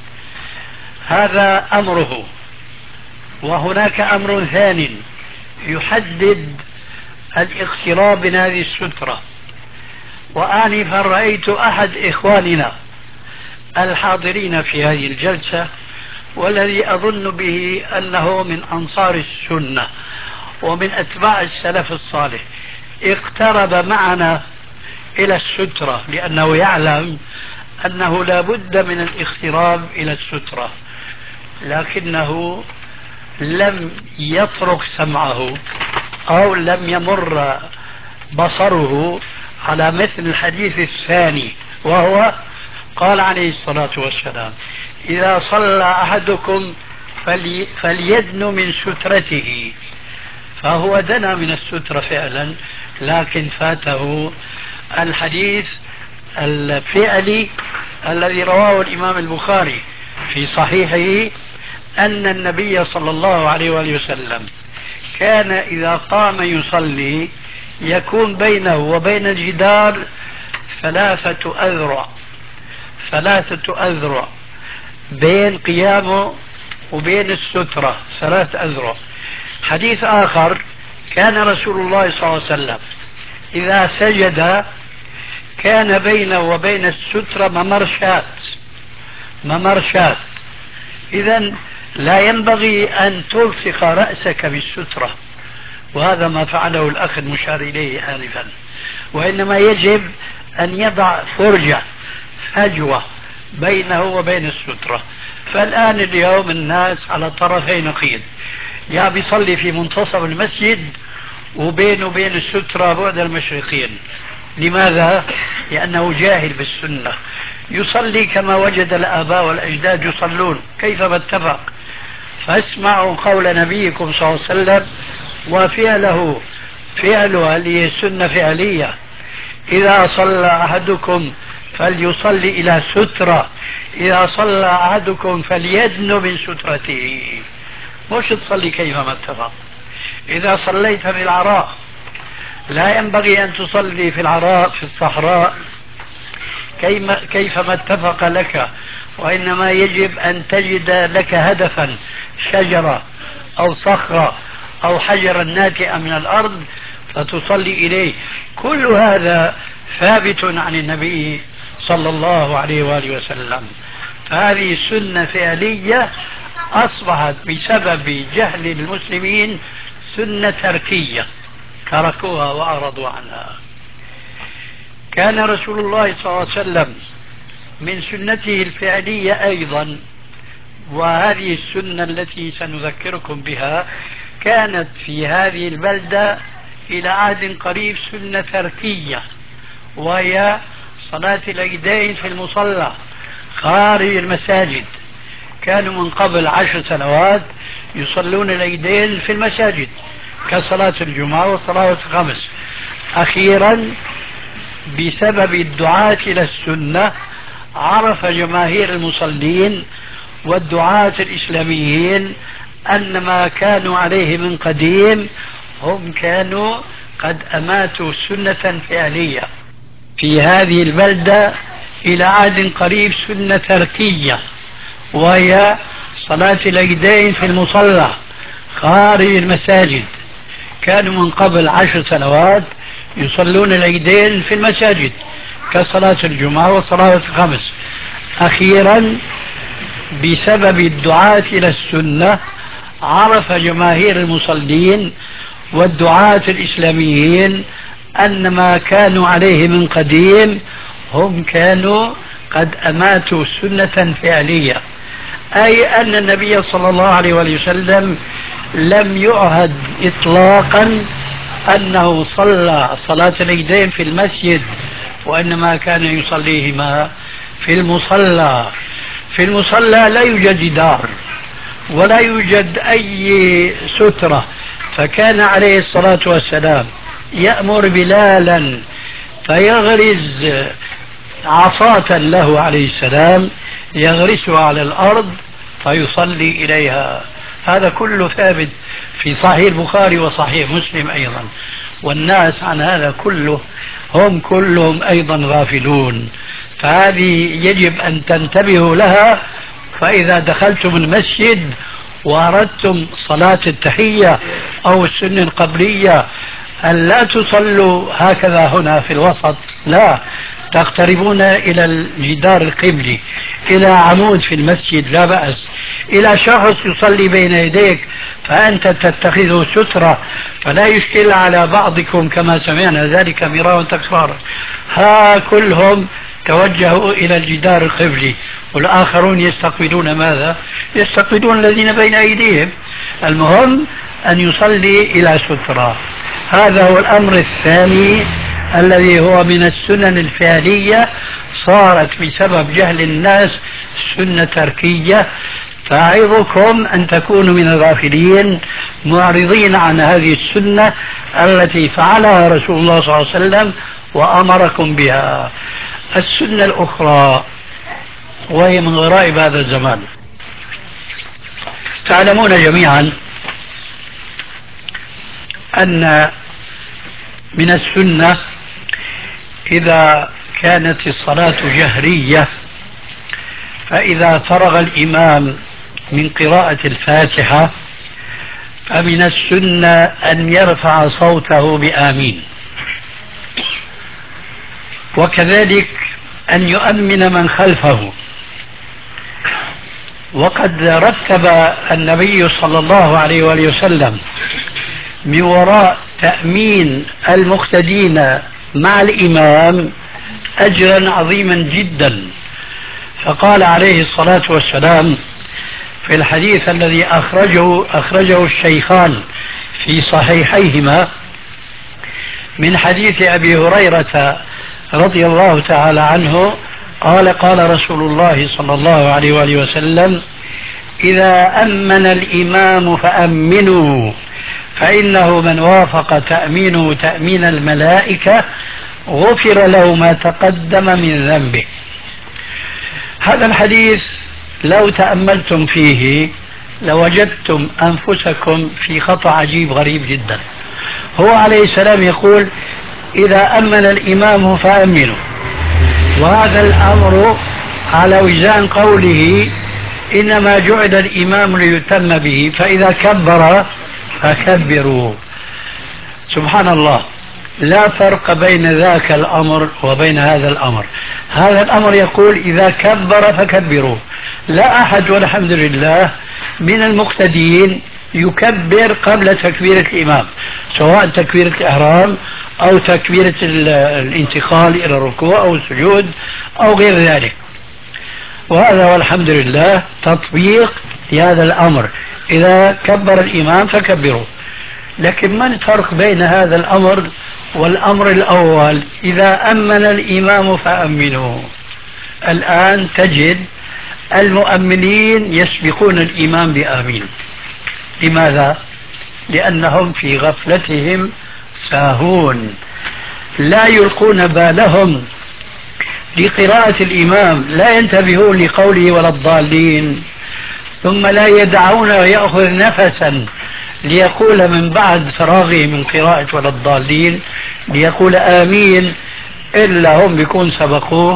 هذا أمره. وهناك أمر ثاني يحدد الاقتراب من هذه السترة. وآنفا رأيت أحد إخواننا الحاضرين في هذه الجلسة، والذي أظن به أنه من أنصار السنة ومن أتباع السلف الصالح، اقترب معنا إلى السترة لأنه يعلم أنه لا بد من الاقتراب إلى السترة، لكنه لم يطرق سمعه أو لم يمر بصره على مثل الحديث الثاني، وهو قال عليه الصلاة والسلام: إذا صلى أحدكم فلي فليدن من سترته. فهو دنا من السترة فعلا، لكن فاته الحديث الفعلي الذي رواه الإمام البخاري في صحيحه أن النبي صلى الله عليه وآله وسلم كان إذا قام يصلي يكون بينه وبين الجدار ثلاثة أذرع ثلاثة أذرع بين قيامه وبين السترة ثلاث أذرع. حديث آخر كان رسول الله صلى الله عليه وسلم إذا سجد كان بينه وبين السترة ممرشات ممرشات. إذن لا ينبغي أن تلصق رأسك بالسترة، وهذا ما فعله الأخ المشار إليه آنفا، وإنما يجب أن يضع فرجة فجوة بينه وبين السترة. فالآن اليوم الناس على طرفي نقيض، يا بيصلي في منتصف المسجد وبينه وبين السترة بعد المشرقين. لماذا؟ لأنه جاهل بالسنة، يصلي كما وجد الآباء والأجداد يصلون كيفما اتفق. فاسمعوا قول نبيكم صلى الله عليه وسلم وفعله فعله هذه سنة فعلية: إذا صلى أحدكم فليصلي إلى سترة، إذا صلى أحدكم فليدن من سترته. مش تصلي كيفما اتفق. إذا صليت في العراء لا ينبغي أن تصلي في العراء في الصحراء كيفما اتفق لك، وإنما يجب أن تجد لك هدفا، شجرة أو صخرة أو حجرا ناتئا من الأرض فتصلي إليه. كل هذا ثابت عن النبي صلى الله عليه وآله وسلم. فهذه سنة فعلية أصبحت بسبب جهل المسلمين سنة تركية، تركوها وأعرضوا عنها. كان رسول الله صلى الله عليه وسلم من سنته الفعلية أيضا، وهذه السنة التي سنذكركم بها كانت في هذه البلدة إلى عهد قريب سنة تركية، وهي صلاة العيدين في المصلى خارج المساجد. كانوا من قبل عشر سنوات يصلون العيدين في المساجد كصلاة الجمعة وصلاة الخمس. أخيرا بسبب الدعاة إلى السنة عرف جماهير المصلين والدعاة الإسلاميين أن ما كانوا عليه من قديم هم كانوا قد أماتوا سنة فعلية. في هذه البلدة إلى عهد قريب سنة تركية، وهي صلاة العيدين في المصلى خارج المساجد. كانوا من قبل عشر سنوات يصلون العيدين في المساجد كصلاة الجمعة وصلاة الخمس. أخيرا بسبب الدعاة إلى السنة عرف جماهير المصلين والدعاة الإسلاميين أن ما كانوا عليه من قديم هم كانوا قد أماتوا سنة فعلية، أي أن النبي صلى الله عليه وسلم لم يعهد إطلاقا أنه صلى صلاة العيدين في المسجد، وإنما كان يصليهما في المصلى. في المصلى لا يوجد جدار ولا يوجد أي سترة، فكان عليه الصلاة والسلام يأمر بلالا فيغرز عصاة له عليه السلام يغرسها على الأرض فيصلي إليها. هذا كله ثابت في صحيح البخاري وصحيح مسلم أيضا. والناس عن هذا كله هم كلهم أيضا غافلون، فهذه يجب أن تنتبهوا لها. فإذا دخلتم المسجد وأردتم صلاة التحية أو السنة القبلية أن لا تصلوا هكذا هنا في الوسط، لا، تقتربون إلى الجدار القبلي، إلى عمود في المسجد لا بأس، إلى شخص يصلي بين يديك فأنت تتخذه سترة فلا يشكل على بعضكم كما سمعنا ذلك مرارا تكرارا. ها كلهم توجهوا إلى الجدار القبلي، والآخرون يستقبلون ماذا؟ يستقبلون الذين بين أيديهم. المهم أن يصلي إلى سترة. هذا هو الأمر الثاني الذي هو من السنن الفعلية، صارت بسبب جهل الناس سنة تركية. فأعظكم أن تكونوا من الغافلين معرضين عن هذه السنة التي فعلها رسول الله صلى الله عليه وسلم وأمركم بها. السنة الأخرى وهي من غرائب هذا الزمان. تعلمون جميعا أن من السنة إذا كانت الصلاة جهرية فإذا فرغ الإمام من قراءة الفاتحة فمن السنة أن يرفع صوته بآمين، وكذلك أن يؤمن من خلفه. وقد رتب النبي صلى الله عليه وآله وسلم من وراء تأمين المقتدين مع الإمام أجرا عظيما جدا، فقال عليه الصلاة والسلام في الحديث الذي أخرجه, أخرجه الشيخان في صحيحيهما من حديث أبي هريرة رضي الله تعالى عنه قال قال رسول الله صلى الله عليه وآله وسلم: إذا أمن الإمام فأمنوا، فإنه من وافق تأمينه تأمين الملائكة غفر له ما تقدم من ذنبه. هذا الحديث لو تأملتم فيه لوجدتم أنفسكم في خطأ عجيب غريب جدا. هو عليه السلام يقول: إذا أمن الإمام فأمنوا، وهذا الأمر على وزان قوله: إنما جعل الإمام ليتم به، فإذا كبر فكبروا. سبحان الله، لا فرق بين ذاك الأمر وبين هذا الأمر. هذا الأمر يقول: إذا كبر فكبروا. لا أحد والحمد لله من المقتدين يكبر قبل تكبيرة الإمام، سواء تكبيرة الإحرام أو تكبيرة الانتقال إلى الركوع أو السجود أو غير ذلك. وهذا والحمد لله تطبيق لهذا الأمر: إذا كبر الإمام فكبروا. لكن ما الفرق بين هذا الأمر والأمر الأول: إذا أمن الإمام فأمنوا؟ الآن تجد المؤمنين يسبقون الإمام بآمين. لماذا؟ لأنهم في غفلتهم ساهون، لا يلقون بالهم لقراءة الإمام، لا ينتبهون لقوله ولا الضالين، ثم لا يدعون ويأخذ نفسا ليقول من بعد فراغه من قراءة ولا الضالين ليقول آمين، إلا هم بيكون سبقوه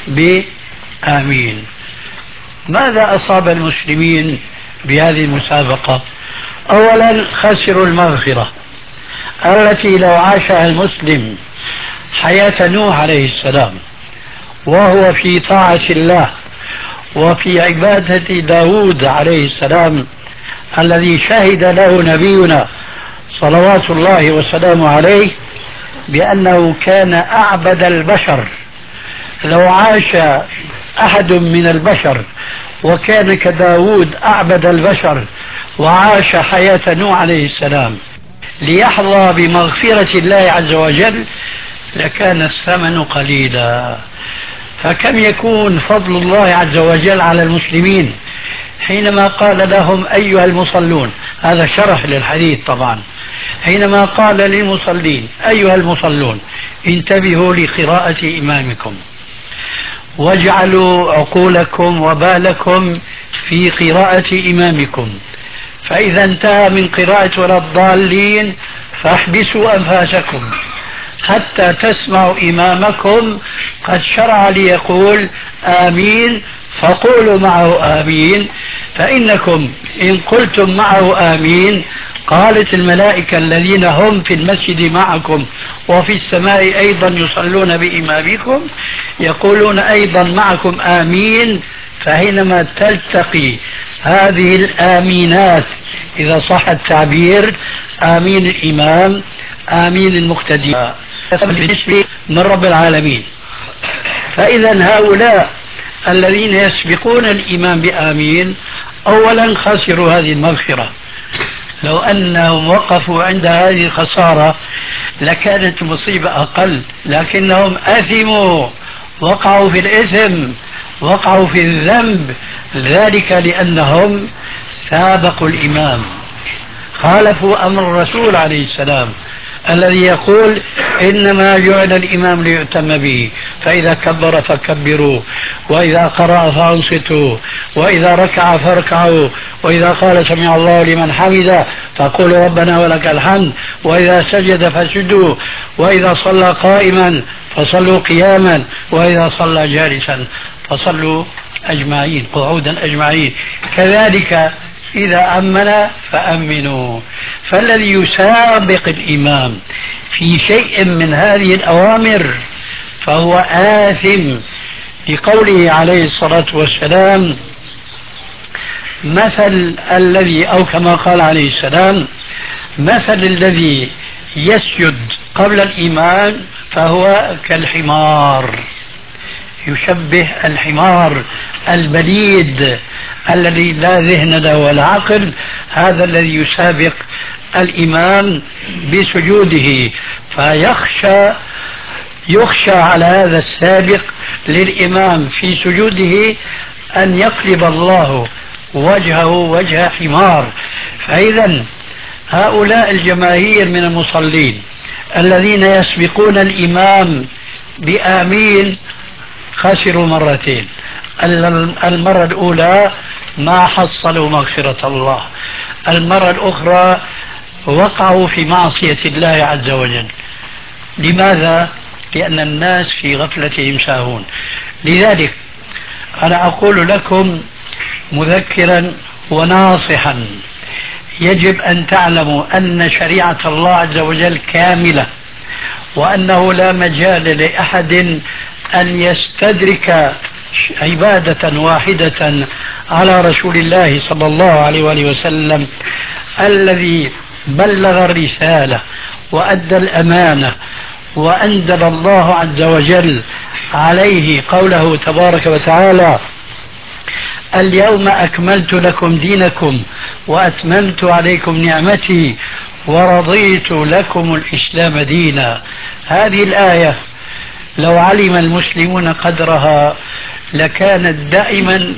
بآمين. ماذا أصاب المسلمين بهذه المسابقة؟ أولا خسروا المغفرة التي لو عاشها المسلم حياة نوح عليه السلام وهو في طاعة الله وفي عبادة داود عليه السلام الذي شهد له نبينا صلوات الله وسلامه عليه بأنه كان أعبد البشر، لو عاش أحد من البشر وكان كداود أعبد البشر وعاش حياة نوح عليه السلام ليحظى بمغفرة الله عز وجل لكان الثمن قليلا. فكم يكون فضل الله عز وجل على المسلمين حينما قال لهم أيها المصلون، هذا شرح للحديث طبعا، حينما قال للمصلين أيها المصلون انتبهوا لقراءة إمامكم واجعلوا عقولكم وبالكم في قراءة إمامكم، فإذا انتهى من قراءة ولا الضالين فاحبسوا أنفاسكم حتى تسمعوا إمامكم قد شرع ليقول آمين فقولوا معه آمين، فإنكم إن قلتم معه آمين قالت الملائكة الذين هم في المسجد معكم وفي السماء أيضا يصلون بإمامكم يقولون أيضا معكم آمين، فحينما تلتقي هذه الآمينات إذا صح التعبير آمين الإمام آمين المقتدي من رب العالمين. فإذا هؤلاء الذين يسبقون الإمام بآمين أولا خسروا هذه المغفرة، لو أنهم وقفوا عند هذه الخسارة لكانت المصيبة أقل، لكنهم أثموا، وقعوا في الإثم، وقعوا في الذنب، ذلك لأنهم سابقوا الإمام، خالفوا أمر الرسول عليه السلام الذي يقول إنما جعل الإمام ليؤتم به، فإذا كبر فكبروا، وإذا قرأ فأنصتوا، وإذا ركع فاركعوا، وإذا قال سمع الله لمن حمده فقولوا ربنا ولك الحمد، وإذا سجد فسجدوا، وإذا صلى قائما فصلوا قياما، وإذا صلى جالسا فصلوا أجمعين قعودا أجمعين. كذلك إذا أمن فأمنوا. فالذي يسابق الإمام في شيء من هذه الأوامر فهو آثم، لقوله عليه الصلاة والسلام: مثل الذي، أو كما قال عليه السلام: مثل الذي يسجد قبل الإمام فهو كالحمار. يشبه الحمار البليد الذي لا ذهن له ولا عقل، هذا الذي يسابق الإمام بسجوده، فيخشى يخشى على هذا السابق للإمام في سجوده أن يقلب الله وجهه وجه حمار. فإذا هؤلاء الجماهير من المصلين الذين يسبقون الإمام بآمين خسروا مرتين. المرة الأولى ما حصلوا مغفرة الله، المرة الأخرى وقعوا في معصية الله عز وجل. لماذا؟ لأن الناس في غفلتهم ساهون. لذلك أنا أقول لكم مذكرا وناصحا: يجب أن تعلموا أن شريعة الله عز وجل كاملة، وأنه لا مجال لأحد أن يستدرك عبادة واحدة على رسول الله صلى الله عليه وآله وسلم الذي بلغ الرسالة وأدى الأمانة، وأنزل الله عز وجل عليه قوله تبارك وتعالى: اليوم أكملت لكم دينكم وأتممت عليكم نعمتي ورضيت لكم الإسلام دينا. هذه الآية لو علم المسلمون قدرها لكانت دائما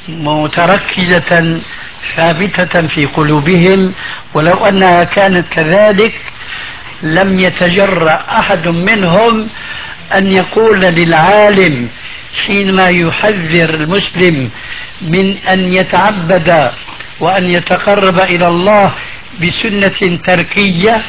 متركزة ثابتة في قلوبهم، ولو أنها كانت كذلك لم يتجرأ أحد منهم أن يقول للعالم حينما يحذر المسلم من أن يتعبد وأن يتقرب إلى الله بسنة تركية،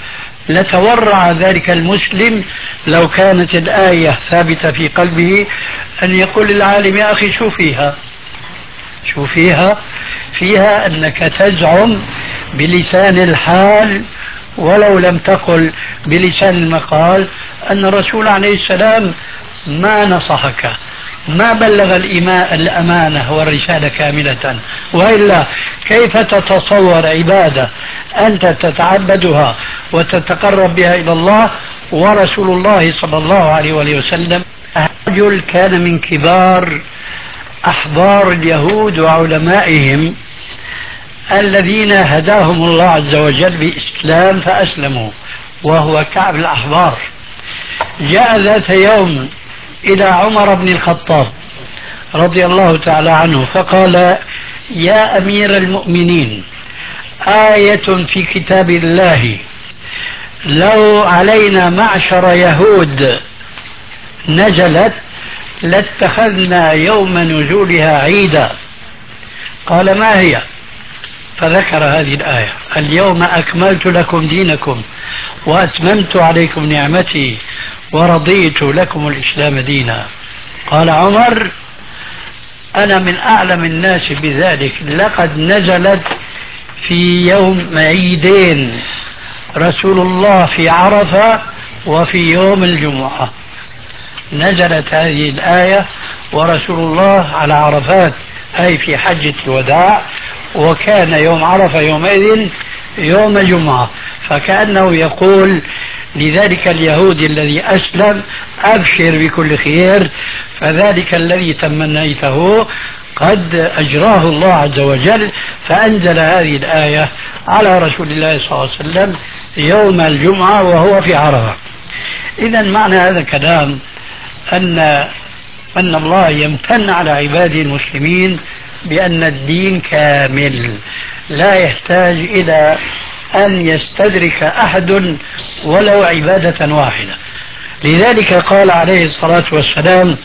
لتورع ذلك المسلم لو كانت الآية ثابتة في قلبه أن يقول للعالم: يا أخي شو فيها شو فيها فيها أنك تزعم بلسان الحال ولو لم تقل بلسان المقال أن الرسول عليه السلام ما نصحك، ما بلغ الأمانة والرسالة كاملة. وإلا كيف تتصور عبادة أنت تتعبدها وتتقرب بها إلى الله ورسول الله صلى الله عليه وسلم رجل كان من كبار أحبار اليهود وعلمائهم الذين هداهم الله عز وجل بإسلام فأسلموا، وهو كعب الأحبار. جاء ذات يوم إلى عمر بن الخطاب رضي الله تعالى عنه فقال: يا أمير المؤمنين، آية في كتاب الله لو علينا معشر يهود نزلت لاتخذنا يوم نزولها عيدا. قال: ما هي؟ فذكر هذه الآية: اليوم أكملت لكم دينكم وأتممت عليكم نعمتي ورضيت لكم الإسلام دينا. قال عمر: أنا من أعلم الناس بذلك، لقد نزلت في يوم عيدين، رسول الله في عرفة وفي يوم الجمعة. نزلت هذه الآية ورسول الله على عرفات، أي في حجة الوداع، وكان يوم عرفة يومئذ يوم الجمعة. فكأنه يقول لذلك اليهودي الذي أسلم: أبشر بكل خير، فذلك الذي تمنيته قد أجراه الله عز وجل، فأنزل هذه الآية على رسول الله صلى الله عليه وسلم يوم الجمعة وهو في عرفة. إذا معنى هذا الكلام أن أن الله يمتن على عباده المسلمين بأن الدين كامل، لا يحتاج إلى أن يستدرك أحد ولو عبادة واحدة. لذلك قال عليه الصلاة والسلام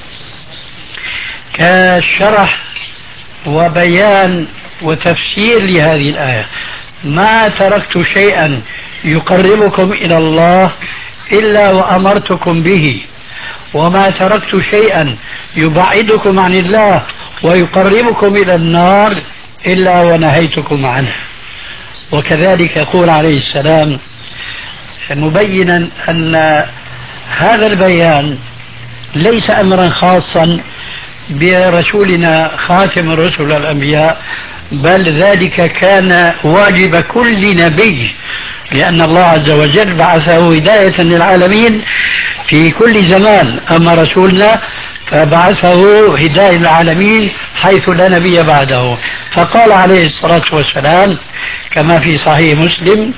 كشرح وبيان وتفسير لهذه الآية: ما تركت شيئا يقربكم إلى الله إلا وأمرتكم به، وما تركت شيئا يبعدكم عن الله ويقربكم إلى النار إلا ونهيتكم عنه. وكذلك يقول عليه السلام مبينا أن هذا البيان ليس أمرا خاصا برسولنا خاتم الرسل الأنبياء، بل ذلك كان واجب كل نبي، لأن الله عز وجل بعثه هداية للعالمين في كل زمان. أما رسولنا فبعثه هداية للعالمين حيث لا نبي بعده. فقال عليه الصلاة والسلام كما في صحيح مسلم: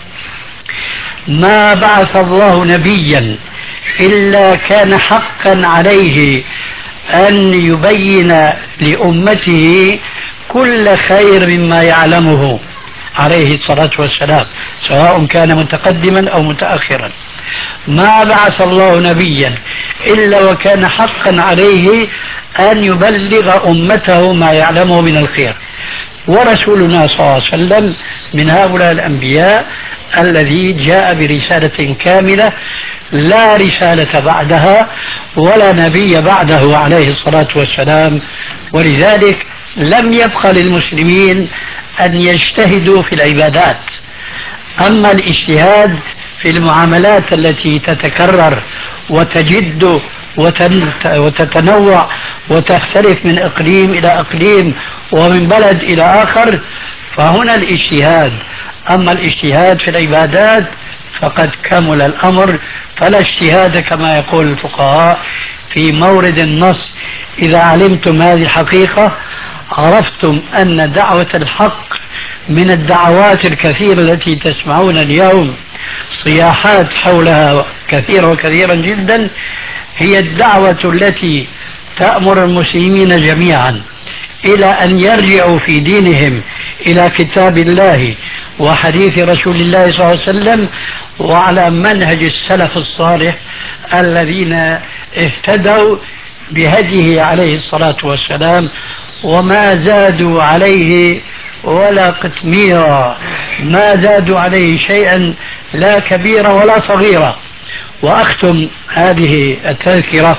ما بعث الله نبيا إلا كان حقا عليه أن يبين لأمته كل خير مما يعلمه عليه الصلاة والسلام، سواء كان متقدما أو متأخرا. ما بعث الله نبيا إلا وكان حقا عليه أن يبلغ أمته ما يعلمه من الخير. ورسولنا صلى الله عليه وسلم من هؤلاء الأنبياء الذي جاء برسالة كاملة لا رسالة بعدها ولا نبي بعده عليه الصلاة والسلام. ولذلك لم يبق للمسلمين أن يجتهدوا في العبادات. أما الاجتهاد في المعاملات التي تتكرر وتجد وتتنوع وتختلف من إقليم إلى إقليم ومن بلد إلى آخر، فهنا الاجتهاد. أما الاجتهاد في العبادات فقد كمل الأمر، فلا اجتهاد كما يقول الفقهاء في مورد النص. إذا علمتم هذه الحقيقة عرفتم أن دعوة الحق من الدعوات الكثيرة التي تسمعون اليوم صياحات حولها كثيرة وكثيرا جدا، هي الدعوة التي تأمر المسلمين جميعا إلى أن يرجعوا في دينهم إلى كتاب الله وحديث رسول الله صلى الله عليه وسلم وعلى منهج السلف الصالح الذين اهتدوا بهديه عليه الصلاة والسلام وما زادوا عليه ولا قتميرا، ما زادوا عليه شيئا لا كبيرا ولا صغيرا. وأختم هذه التذكرة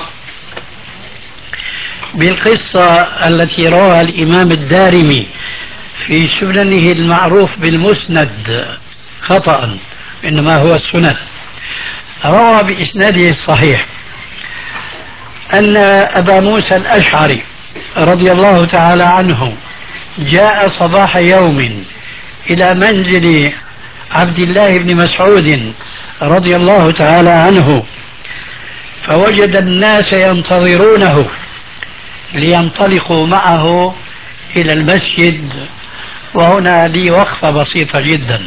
بالقصة التي رواها الإمام الدارمي في سننه المعروف بالمسند خطأ، إنما هو السنن. روى بإسناده الصحيح أن أبا موسى الأشعري رضي الله تعالى عنه جاء صباح يوم إلى منزل عبد الله بن مسعود رضي الله تعالى عنه، فوجد الناس ينتظرونه لينطلقوا معه إلى المسجد. وهنا لي وقفة بسيطة جدا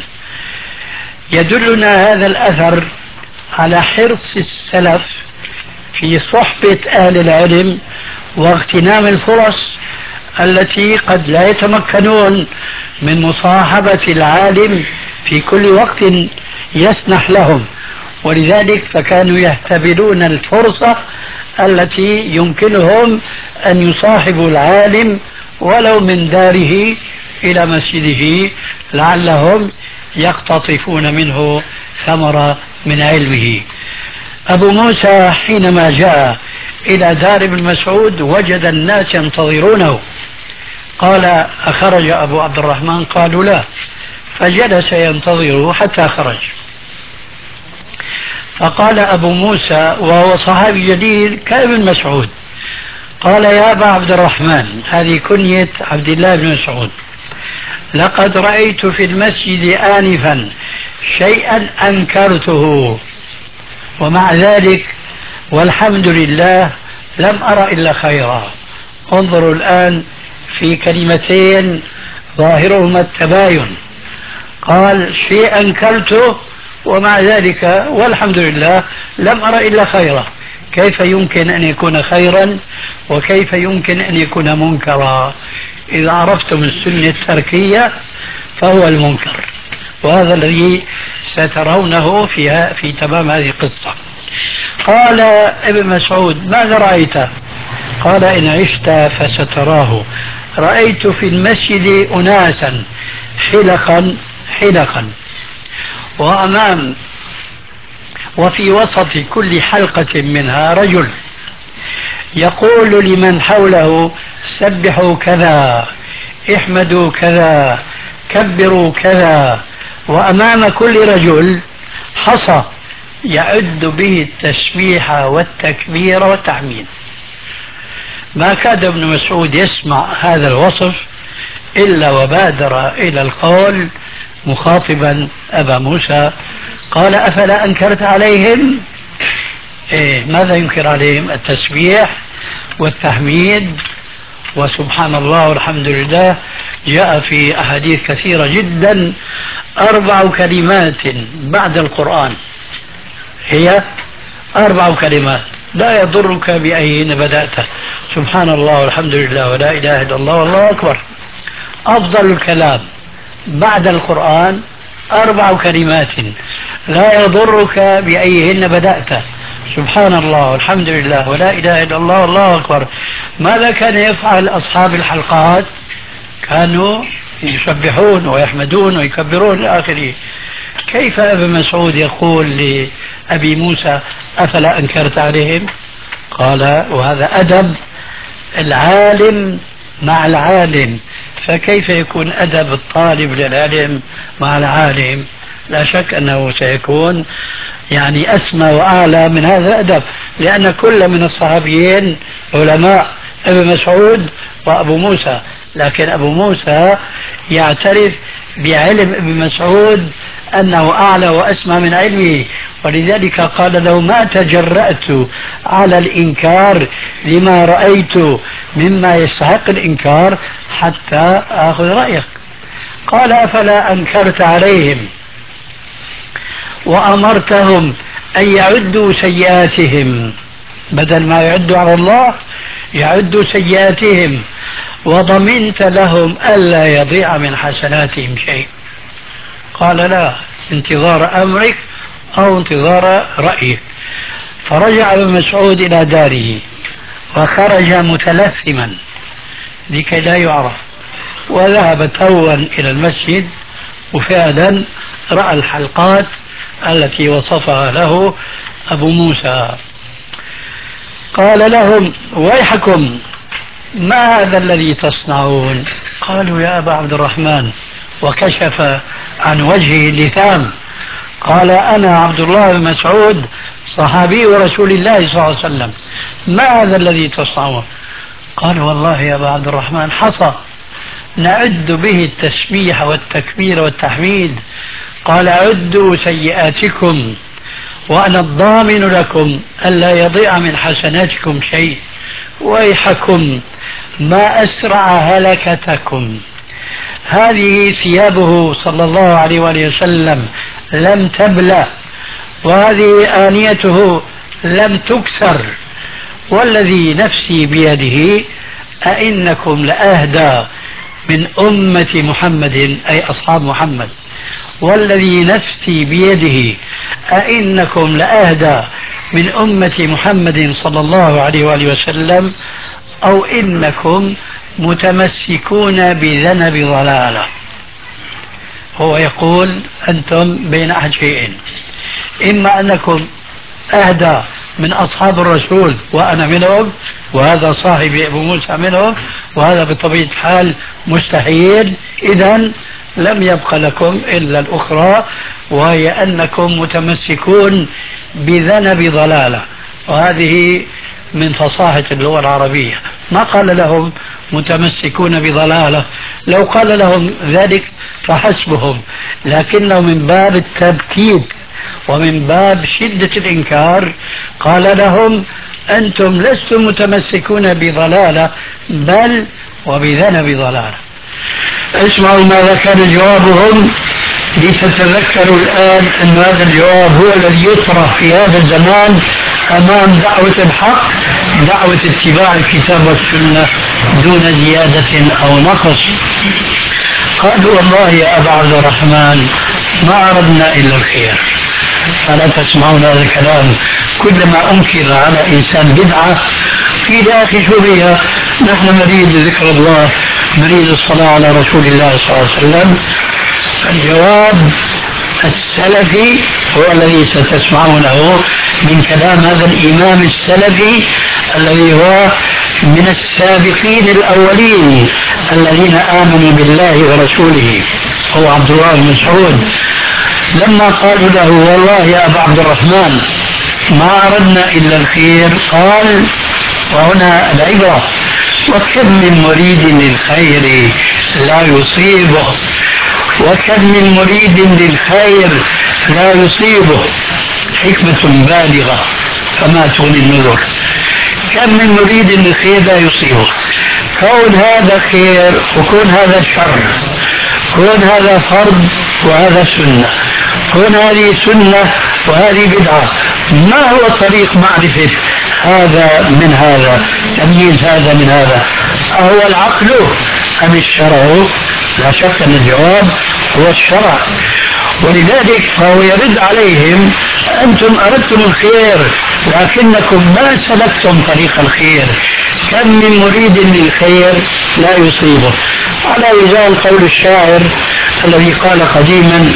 يدلنا هذا الأثر على حرص السلف في صحبة أهل العلم واغتنام الفرص التي قد لا يتمكنون من مصاحبة العالم في كل وقت يسنح لهم، ولذلك فكانوا يهتبلون الفرصة التي يمكنهم أن يصاحبوا العالم ولو من داره إلى مسجده لعلهم يقتطفون منه ثمرة من علمه. أبو موسى حينما جاء إلى دار ابن مسعود وجد الناس ينتظرونه، قال: أخرج أبو عبد الرحمن؟ قالوا: لا. فجلس ينتظره حتى خرج. فقال أبو موسى وهو صحابي جليل كابن مسعود، قال: يا أبا عبد الرحمن، هذه كنية عبد الله بن مسعود، لقد رأيت في المسجد آنفا شيئا أنكرته، ومع ذلك والحمد لله لم أرى إلا خيرا. انظروا الآن في كلمتين ظاهرهما التباين، قال: شيء أنكرته ومع ذلك والحمد لله لم أرى إلا خيرا. كيف يمكن أن يكون خيرا وكيف يمكن أن يكون منكرا؟ إذا عرفتم السنة التركية فهو المنكر، وهذا الذي سترونه فيها في تمام هذه القصة. قال ابن مسعود: ماذا رأيت؟ قال: إن عشت فستراه. رأيت في المسجد أناسا حلقا حلقا، وأمام وفي وسط كل حلقة منها رجل يقول لمن حوله: سبحوا كذا، احمدوا كذا، كبروا كذا. وأمام كل رجل حصى يعد به التسبيح والتكبير والتحميد. ما كاد ابن مسعود يسمع هذا الوصف إلا وبادر إلى القول مخاطبا أبا موسى، قال: أفلا أنكرت عليهم؟ إيه، ماذا ينكر عليهم؟ التسبيح والتحميد وسبحان الله والحمد لله. جاء في أحاديث كثيرة جدا أربع كلمات بعد القرآن، هي أربع كلمات لا يضرك بأيهن بدأت: سبحان الله والحمد لله ولا إله إلا الله والله أكبر. أفضل الكلام بعد القرآن أربع كلمات لا يضرك بأيهن بدأت: سبحان الله والحمد لله ولا إله إلا الله والله أكبر. ماذا كان يفعل أصحاب الحلقات؟ كانوا يسبحون ويحمدون ويكبرون إلى آخره. كيف ابن مسعود يقول لأبي موسى: أفلا أنكرت عليهم؟ قال: وهذا أدب العالم مع العالم، فكيف يكون أدب الطالب للعلم مع العالم؟ لا شك أنه سيكون يعني أسمى وأعلى من هذا الأدب، لأن كل من الصحابيين علماء، ابن مسعود وأبو موسى. لكن أبو موسى يعترف بعلم ابن مسعود أنه أعلى وأسمى من علمه، ولذلك قال له: ما تجرأت على الإنكار لما رأيت مما يستحق الإنكار حتى آخذ رأيك. قال: أفلا أنكرت عليهم وأمرتهم أن يعدوا سيئاتهم، بدل ما يعدوا على الله يعدوا سيئاتهم، وضمنت لهم ألا يضيع من حسناتهم شيء؟ قال: لا، انتظار أمرك أو انتظار رأيك. فرجع ابن مسعود إلى داره وخرج متلثما لكي لا يعرف، وذهب توا إلى المسجد، وفعلا رأى الحلقات التي وصفها له أبو موسى. قال لهم: ويحكم، ما هذا الذي تصنعون؟ قالوا: يا أبا عبد الرحمن، وكشف عن وجهه اللثام. قال: أنا عبد الله بن مسعود صحابي رسول الله صلى الله عليه وسلم، ما هذا الذي تصنعون؟ قال: والله يا أبا عبد الرحمن حصى نعد به التسبيح والتكبير والتحميد. قال: عدوا سيئاتكم وأنا الضامن لكم ألا يضيع من حسناتكم شيء. ويحكم، ما أسرع هلكتكم. هذه ثيابه صلى الله عليه وآله وسلم لم تبلى، وهذه آنيته لم تكسر، والذي نفسي بيده أئنكم لأهدى من أمة محمد، أي أصحاب محمد، والذي نفسي بيده أئنكم لأهدى من أمة محمد صلى الله عليه وآله وسلم، أو إنكم متمسكون بذنب ضلالة. هو يقول: أنتم بين أحد شيئين، إما أنكم أهدى من أصحاب الرسول وأنا منهم، وهذا صاحبي أبو موسى منهم، وهذا بطبيعة الحال مستحيل، إذن لم يبق لكم إلا الأخرى، وهي أنكم متمسكون بذنب ضلالة. وهذه من فصاحة اللغة العربية. ما قال لهم متمسكون بضلالة، لو قال لهم ذلك فحسبهم، لكنه من باب التبكيت ومن باب شدة الإنكار قال لهم: أنتم لستم متمسكون بضلالة، بل وبذنب ضلالة. اسمعوا ماذا كان جوابهم لتتذكروا الآن أن هذا الجواب هو الذي يطرح في هذا الزمان أمام دعوة الحق، دعوة اتباع الكتاب والسنة دون زيادة أو نقص. قالوا: والله يا أبا عبد الرحمن ما أردنا إلا الخير. فلا تسمعون هذا الكلام كلما أنكر على إنسان بدعة في يا أخي شو هي؟ نحن نريد ذكر الله، نريد الصلاة على رسول الله صلى الله عليه وسلم. الجواب السلفي هو الذي ستسمعونه من كلام هذا الإمام السلفي الذي هو من السابقين الأولين الذين آمنوا بالله ورسوله، هو عبد الله بن مسعود. لما قالوا له والله يا أبا عبد الرحمن ما أردنا إلا الخير، قال وهنا العبرة: وكم من مريد للخير لا يصيبه، وكم من مريد للخير لا يصيبه. حكمة بالغة فما تغني النذر. كم من مريد للخير لا يصيبه. كون هذا خير وكون هذا شر، كون هذا فرض وهذا سنة، كون هذه سنة وهذه بدعة، ما هو طريق معرفة هذا من هذا، تمييز هذا من هذا؟ أهو العقل أم الشرع؟ لا شك أن الجواب هو الشرع. ولذلك فهو يرد عليهم: أنتم أردتم الخير لكنكم ما سلكتم طريق الخير. كم من مريد للخير لا يصيبه. على وزان قول الشاعر الذي قال قديما: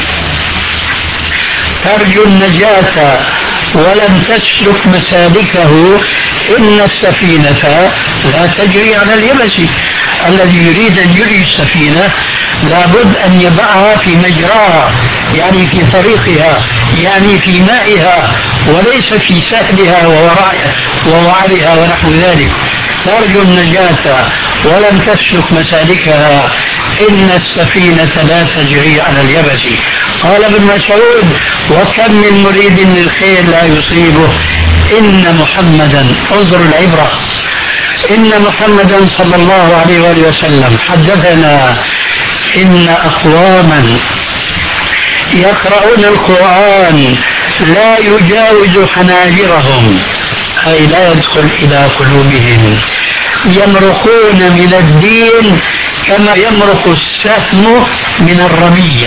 ترجو النجاة ولم تسلك مسالكه إن السفينة لا تجري على اليبس. الذي يريد أن يجري السفينة لابد أن يضعها في مجراها، يعني في طريقها، يعني في مائها، وليس في سهلها ووعرها ونحو ذلك. ترجو النجاة ولم تسلك مسالكها إن السفينة لا تجري على اليبس. قال ابن مسعود: وكم من مريد للخير لا يصيبه. إن محمدا، انظر العبرة، إن محمدا صلى الله عليه وآله وسلم حدثنا إن أقواما يقرؤون القرآن لا يجاوز حناجرهم، أي لا يدخل إلى قلوبهم، يمرقون من الدين كما يمرق السهم من الرمية.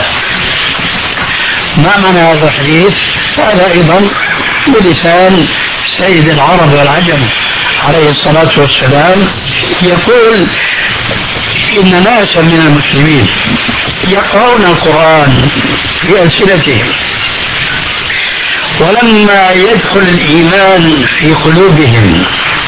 ما معنى هذا الحديث؟ هذا أيضا بلسان سيد العرب والعجم عليه الصلاة والسلام، يقول إن ناسا من المسلمين يقرؤون القرآن في ألسنتهم، ولما يدخل الإيمان في قلوبهم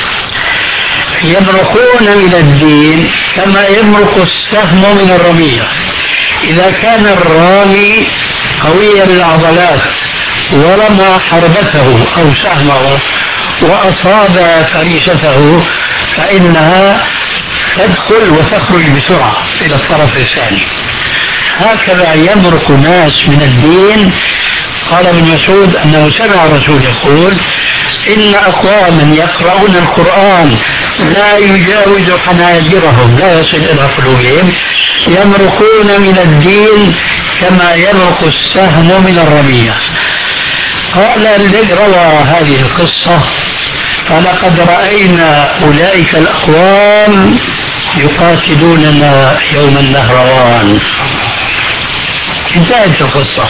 يمرقون من الدين كما يمرق السهم من الرمية. إذا كان الرامي قويا العضلات ورمى حربته أو سهمه وأصاب فريسته فإنها تدخل وتخرج بسرعة إلى الطرف الثاني. هكذا يمرق ناس من الدين. قال ابن مسعود أنه سمع الرسول يقول: إن أقواما يقرؤون القرآن لا يجاوز حناجرهم، لا يصل إلى قلوبهم، يمرقون من الدين كما يمرق السهم من الرمية. قال الذي روى هذه القصة: فلقد رأينا أولئك الأقوام يقاتلوننا يوم النهروان. انتهت القصة.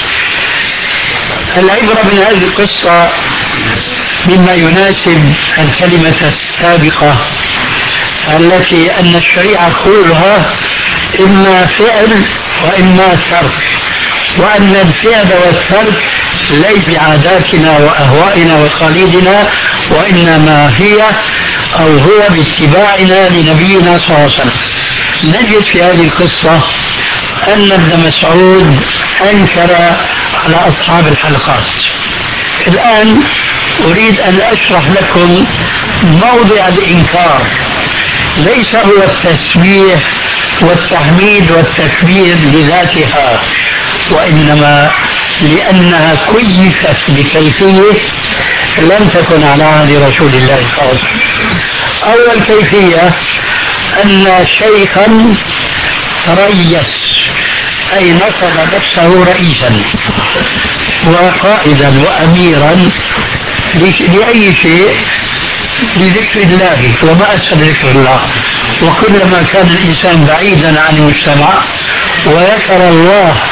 العبرة من هذه القصة مما يناسب الكلمة السابقة التي أن الشريعة كلها إما فعل وإما ترك، وأن الفعل والترك ليس بعاداتنا وأهوائنا وتقاليدنا، وإنما هي أو هو باتباعنا لنبينا صلى الله عليه وسلم. نجد في هذه القصة أن ابن مسعود أنكر على أصحاب الحلقات. الآن أريد أن أشرح لكم موضع الإنكار. ليس هو التسبيح والتحميد والتكبير لذاتها، وإنما لأنها كيفت بكيفية لم تكن على عهد رسول الله صلى الله عليه وسلم. أول كيفية أن شيخا تريس، أي نصب نفسه رئيسا وقائدا وأميرا لأي شيء، لذكر الله، وما أسهل ذكر الله. وكلما كان الإنسان بعيدا عن المجتمع وذكر الله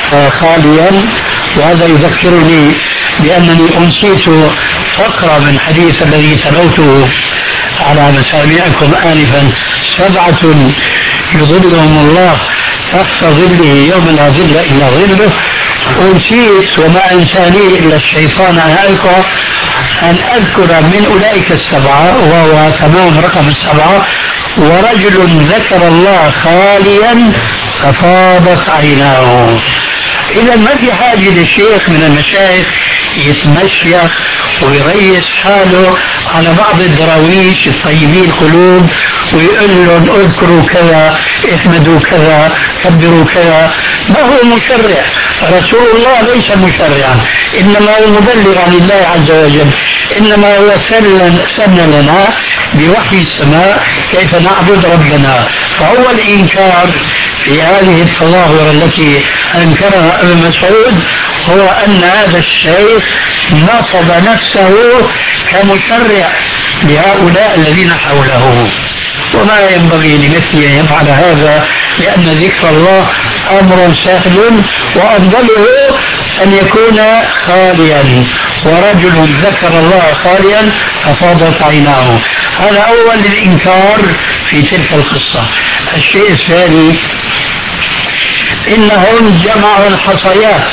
خاليا. وهذا يذكرني بأنني أنسيت فقرة من حديث الذي تلوته على مسامعكم آنفا: سبعة يظلهم الله تحت ظله يوم لا ظل إلا ظله. أنسيت وما أنساني إلا الشيطان أن أذكر أن أذكر من أولئك السبعة، وهو تمام رقم السبعة: ورجل ذكر الله خاليا ففاضت عيناه. إذا ما في حاجة للشيخ من المشايخ يتمشى ويريس حاله على بعض الدراويش الطيبين القلوب ويقول لهم اذكروا كذا، احمدوا كذا، كبروا كذا. ما هو مشرع، رسول الله ليس مشرعا، انما هو مبلغ عن الله عز وجل، انما هو سن لنا بوحي السماء كيف نعبد ربنا. فهو الانكار في هذه التظاهرة التي انكرها ابن مسعود هو ان هذا الشيخ نصب نفسه كمشرع لهؤلاء الذين حوله، وما ينبغي لمثله ان يفعل هذا، لان ذكر الله امر سهل، وافضله ان يكون خاليا. ورجل ذكر الله خاليا ففاضت عيناه. هذا اول الانكار في تلك القصه. الشيء الثاني: انهم جمعوا الحصيات.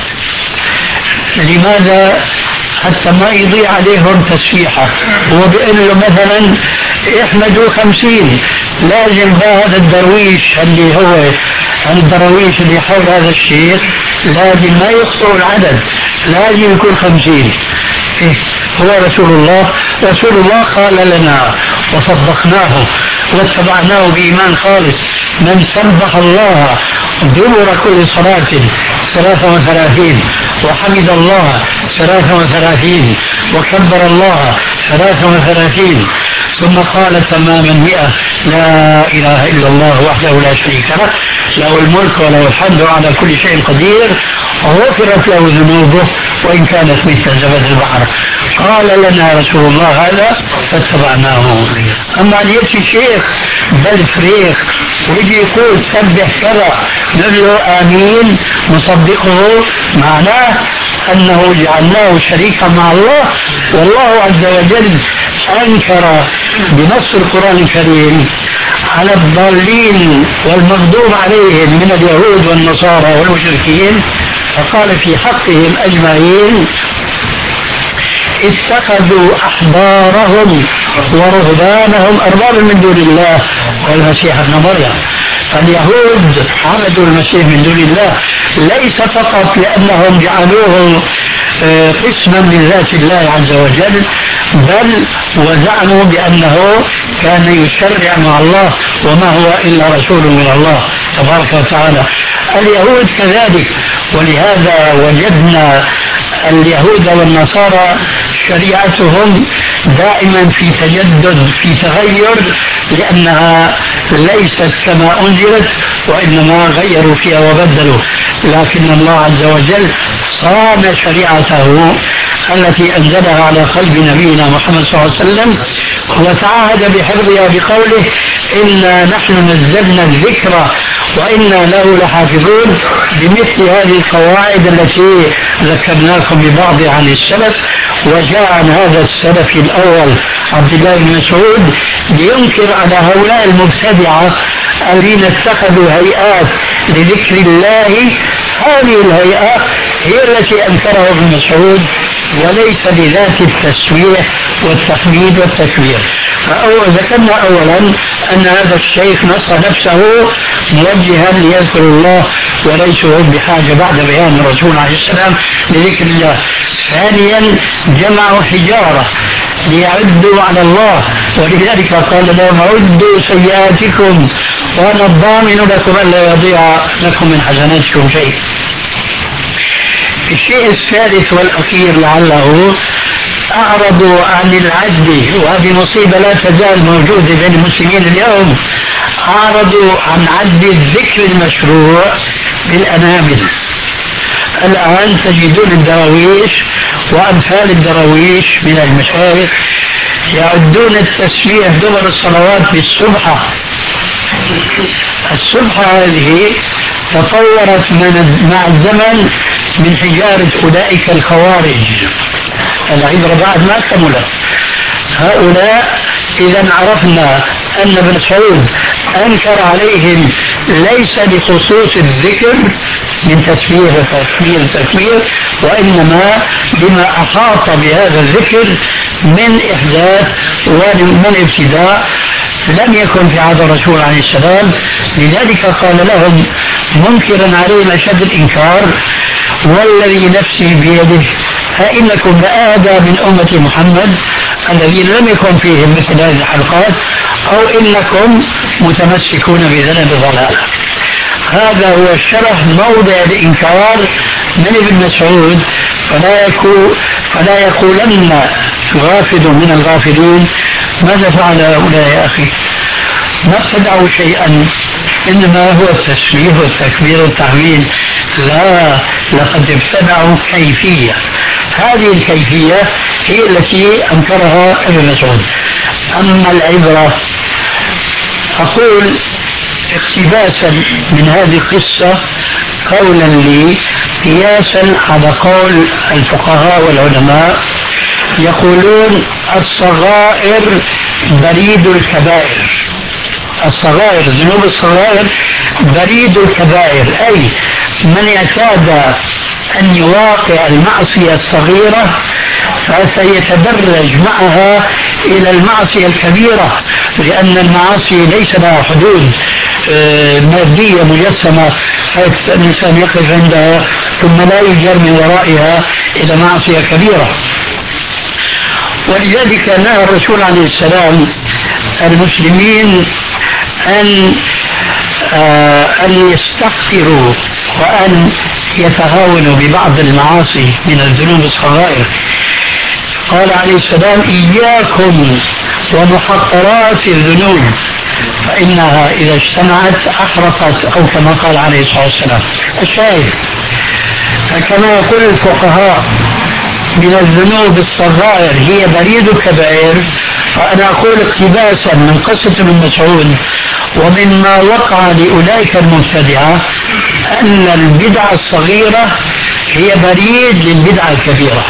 لماذا؟ حتى ما يضيع عليهم تسبيحة. هو بيقول له مثلا احمدوا خمسين، لازم هذا الدرويش اللي هو الدرويش اللي حول هذا الشيخ لازم ما يخطئ العدد، لازم يكون خمسين. إيه؟ هو رسول الله، رسول الله قال لنا وصدقناه واتبعناه بإيمان خالص: من سبح الله دبر كل صلاة ثلاثة وثلاثين، وحمد الله ثلاثة وثلاثين، وكبر الله ثلاثة وثلاثين، ثم قال تماما مئة: لا إله إلا الله وحده لا شريك له، له الملك وله الحمد على كل شيء قدير، غفرت له ذنوبه وإن كانت مثل زبد البحر. قال لنا رسول الله هذا فاتبعناه. أما أن يأتي شيخ بل فريخ ويجي يقول سبح كذا نقول له آمين نصدقه، معناه أنه جعلناه شريكا مع الله. والله عز وجل أنكر بنص القرآن الكريم على الضالين والمغضوب عليهم من اليهود والنصارى والمشركين، فقال في حقهم أجمعين: اتخذوا أحبارهم ورهبانهم أربابا من دون الله والمسيح ابن مريم. فاليهود عبدوا المسيح من دون الله ليس فقط لأنهم جعلوه قسما من ذات الله عز وجل، بل وزعموا بأنه كان يشرع مع الله وما هو إلا رسول من الله تبارك وتعالى. اليهود كذلك، ولهذا وجدنا اليهود والنصارى شريعتهم دائما في تجدد، في تغير، لأنها ليست كما أنزلت وإنما غيروا فيها وبدلوا. لكن الله عز وجل صان شريعته التي أنزلها على قلب نبينا محمد صلى الله عليه وسلم، وتعهد بحفظها بقوله: إنا نحن نزلنا الذكر وإنا له لحافظون، بمثل هذه القواعد التي ذكرناكم ببعض عن السلف. وجاء عن هذا السلف الأول عبد الله بن مسعود لينكر على هؤلاء المبتدعة الذين اتخذوا هيئات لذكر الله. هذه الهيئة هي التي أنكرها ابن مسعود، وليس بذات التسبيح والتحميد والتكبير. فذكرنا أولا أن هذا الشيخ نص نفسه موجها ليذكر الله وليس هم بحاجة بعد بيان الرسول عليه السلام لذكر الله. ثانيا جمعوا حجارة ليعدوا على الله، ولذلك قال لهم: عدوا سيئاتكم وأنا الضامن لكم ألا يضيع لكم من حسناتكم شيء. الشيء الثالث والأخير لعله أعرضوا عن العد، وهذه مصيبة لا تزال موجودة بين المسلمين اليوم. أعرضوا عن عد الذكر المشروع بالأنامل. الآن تجدون الدراويش وأمثال الدراويش من المشايخ يعدون التسبيح دبر الصلوات بالسبحة. السبحة هذه تطورت من مع الزمن من حجارة أولئك الخوارج. العبرة بعد ما كملت. هؤلاء إذا عرفنا أن ابن مسعود أنكر عليهم ليس بخصوص الذكر من تسبيح وتكبير وتكبير، وإنما لما أحاط بهذا الذكر من إحداث ومن ابتداء لم يكن في عهد الرسول عليه السلام. لذلك قال لهم منكرا عليهم أشد الإنكار: والذي نفسي بيده أئنكم لآدى من أمة محمد الذين لم يكن فيهم مثل هذه الحلقات، أو إنكم متمسكون بذنب ضلالة. هذا هو الشرح موضع الإنكار من ابن مسعود. فلا يكون فلا يقولن غافل من الغافلين: ماذا فعل هؤلاء يا أخي؟ ما ابتدعوا شيئا، إنما هو التسبيح والتكبير والتحميد. لا، لقد ابتدعوا كيفية. هذه الكيفية هي التي أنكرها ابن مسعود. أما العبرة، أقول اقتباسا من هذه القصة قولا لي قياسا على قول الفقهاء والعلماء، يقولون الصغائر بريد الكبائر. الصغائر، ذنوب الصغائر بريد الكبائر، أي من اعتاد أن يواقع المعصية الصغيرة فسيتدرج معها إلى المعصية الكبيرة، لأن المعاصي ليس لها حدود مادية مجسمة حيث الإنسان يقف عندها ثم لا يجر من ورائها إلى معصية كبيرة. ولذلك نهى الرسول عليه السلام المسلمين أن آه أن يستغفروا وأن يتهاونوا ببعض المعاصي من الذنوب الصغائر. قال عليه السلام: إياكم ومحقرات الذنوب فإنها إذا اجتمعت أحرقت، أو كما قال عليه الصلاة والسلام. الشاهد، فكما يقول الفقهاء من الذنوب الصغائر هي بريد الكبائر، فأنا أقول اقتباسا من قصة ابن مسعود ومما وقع لأولئك المبتدعة أن البدعة الصغيرة هي بريد للبدعة الكبيرة.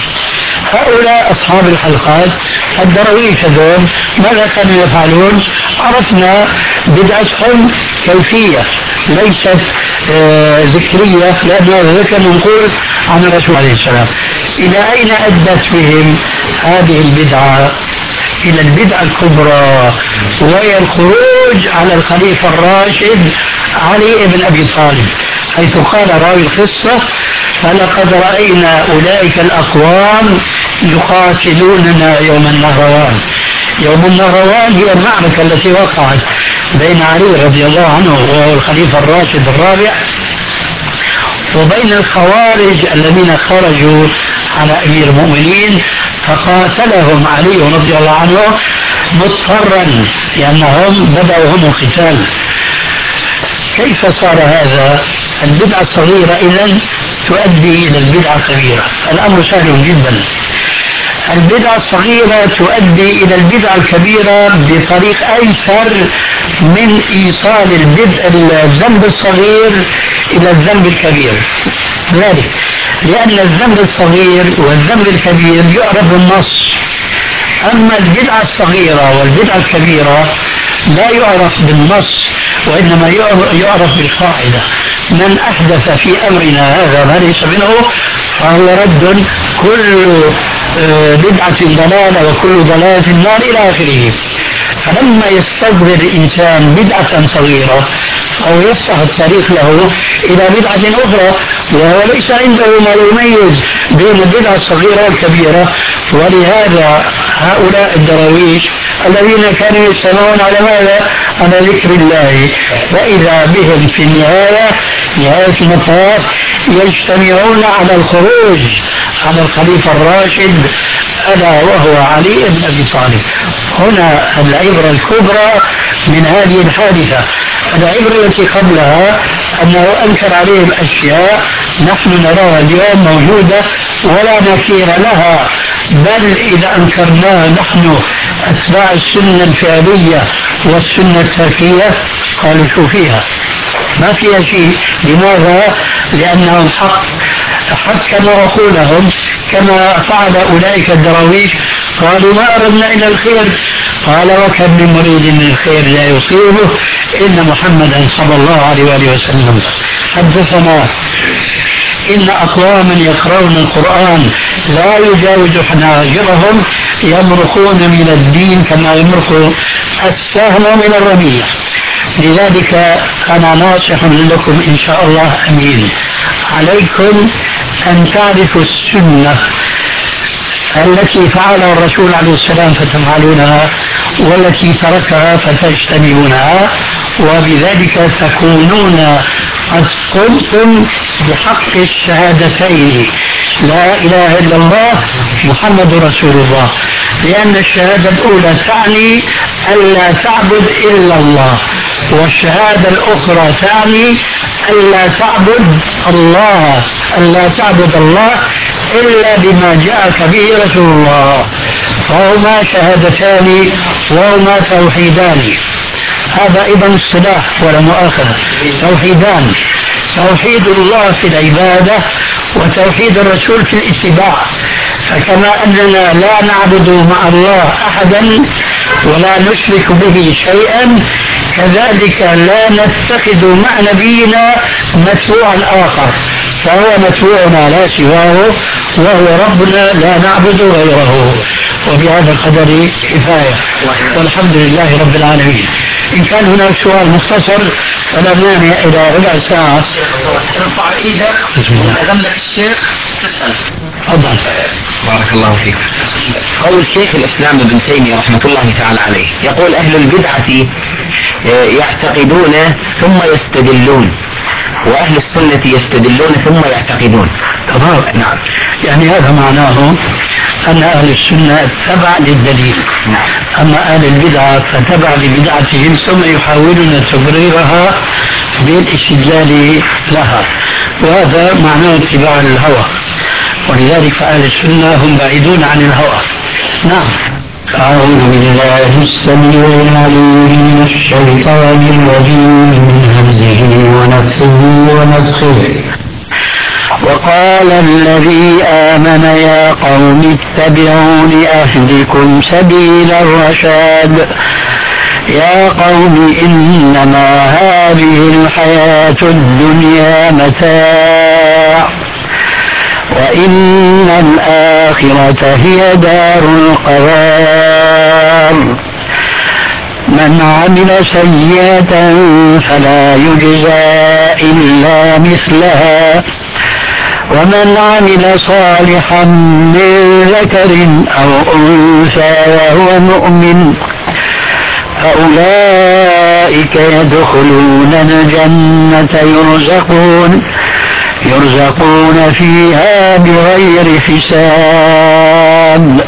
هؤلاء أصحاب الحلقات الدرويش هذول ماذا كانوا يفعلون؟ عرفنا بدعتهم كيفية ليست آه ذكرية، لأن هذا ذكر منقول عن الرسول عليه السلام. إلى أين أدت بهم هذه البدعة؟ إلى البدعة الكبرى، وهي الخروج على الخليفة الراشد علي بن أبي طالب، حيث قال راوي القصة: فلقد رأينا أولئك الأقوام يقاتلوننا يوم النهروان. يوم النهروان هي المعركة التي وقعت بين علي رضي الله عنه وهو الخليفة الراشد الرابع وبين الخوارج الذين خرجوا على أمير المؤمنين، فقاتلهم علي رضي الله عنه مضطرا لأنهم بدأوا هم القتال. كيف صار هذا؟ البدعة الصغيرة إذن تؤدي إلى البدعة الكبيرة. الأمر سهل جدا. البدعة الصغيرة تؤدي إلى البدعة الكبيرة بطريق أيسر من إيصال البدع الذنب الصغير إلى الذنب الكبير. ذلك لأن الذنب الصغير والذنب الكبير يعرف بالنص، أما البدعة الصغيرة والبدعة الكبيرة لا يعرف بالنص، وإنما يعرف بالقاعدة: من أحدث في أمرنا هذا ما ليس منه فهو رد، كل بدعة ضلالة وكل ضلالة في النار إلى آخره. فلما يستظهر الإنسان بدعة صغيرة أو يفتح الطريق له إلى بدعة أخرى وهو ليس عنده ما يميز بين البدعة الصغيرة والكبيرة. ولهذا هؤلاء الدراويش الذين كانوا يجتمعون على ماذا؟ على ذكر الله، وإذا بهم في النهاية نهاية المطاف يجتمعون على الخروج على الخليفة الراشد ألا وهو علي بن أبي طالب. هنا العبرة الكبرى من هذه الحادثة. العبرة التي قبلها أنه أنكر عليهم أشياء نحن نراها اليوم موجودة ولا نكير لها، بل إذا أنكرناها نحن أتباع السنة الفعلية والسنة التركية قالوا شو فيها؟ ما فيها شيء. لماذا؟ لأنهم حق حكموا عقولهم كما فعل أولئك الدراويش، قالوا ما أردنا إلا الخير. قال وكم من مريد من الخير لا يصيبه إن محمدا صلى الله عليه وآله وسلم حدثنا إن أقواما يقرؤون القرآن لا يجاوز حناجرهم يمرقون من الدين كما يمرق السهم من الرمية. لذلك أنا ناصح لكم إن شاء الله أمين، عليكم أن تعرفوا السنة التي فعلها الرسول عليه السلام فتفعلونها، والتي تركها فتجتنبونها، وبذلك تكونون قد قمتم بحق الشهادتين لا إله إلا الله محمد رسول الله. لأن الشهادة الأولى تعني ألا تعبد إلا الله، والشهادة الأخرى تعني ألا تعبد الله ألا تعبد الله إلا بما جاءك به رسول الله. فهما شهادتان وهما توحيدان. هذا أيضا اصطلاح ولا مؤاخذة، توحيدان: توحيد الله في العبادة وتوحيد الرسول في الاتباع. فكما أننا لا نعبد مع الله أحدا ولا نشرك به شيئا، كذلك لا نتخذ مع نبينا متبوعا آخر، فهو متبوعنا لا سواه، وهو ربنا لا نعبد غيره. وبهذا القدر كفاية، والحمد لله رب العالمين. إن كان هناك سؤال مختصر فلا مانع إلى ربع ساعة. ارفع ايدك وأذن لك الشيخ تسأل. تفضل. بارك الله فيك. قول شيخ الإسلام ابن تيمية رحمة الله تعالى عليه، يقول أهل البدعة يعتقدون ثم يستدلون، وأهل السنة يستدلون ثم يعتقدون. تمام. نعم. يعني هذا معناه أن أهل السنة تبع للدليل. نعم. أما أهل البدعة فتبع لبدعتهم ثم يحاولون تبريرها بالاستدلال لها، وهذا معناه اتباع الهوى. ولذلك فأهل السنة هم بعيدون عن الهوى. نعم. أعوذ بالله السميع العليم من الشيطان الرجيم من همزه ونفثه ونفخه. وقال الذي آمن يا قوم اتبعون أهدكم سبيل الرشاد. يا قوم إنما هذه الحياة الدنيا متاع وإن الآخرة هي دار القرار. من عمل سيئة فلا يجزى إلا مثلها ومن عمل صالحا من ذكر أو أنثى وهو مؤمن فأولئك يدخلون الجنة يرزقون يرزقون فيها بغير حساب.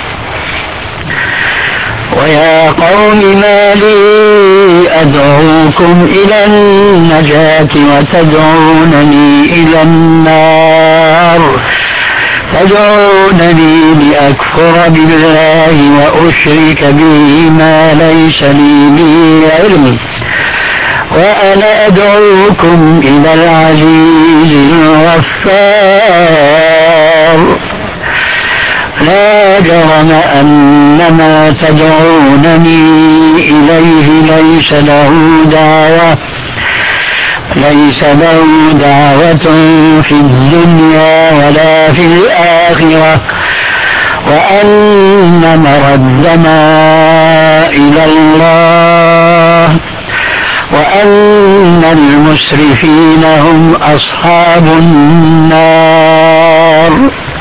ويا قوم ما لي أدعوكم إلى النجاة وتدعونني إلى النار تدعونني لأكفر بالله وأشرك به ما ليس لي به علم وأنا أدعوكم إلى العزيز الغفار. لا جرم أن ما تدعونني إليه ليس له دعوة ليس له دعوة في الدنيا ولا في الآخرة وأن مردنا إلى الله وأن المسرفين هم أصحاب النار.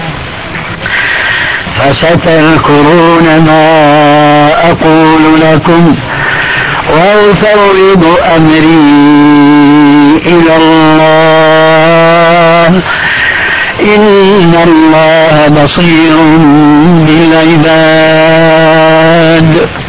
فستذكرون ما أقول لكم وأفوض أمري إلى الله إن الله بصير بالعباد.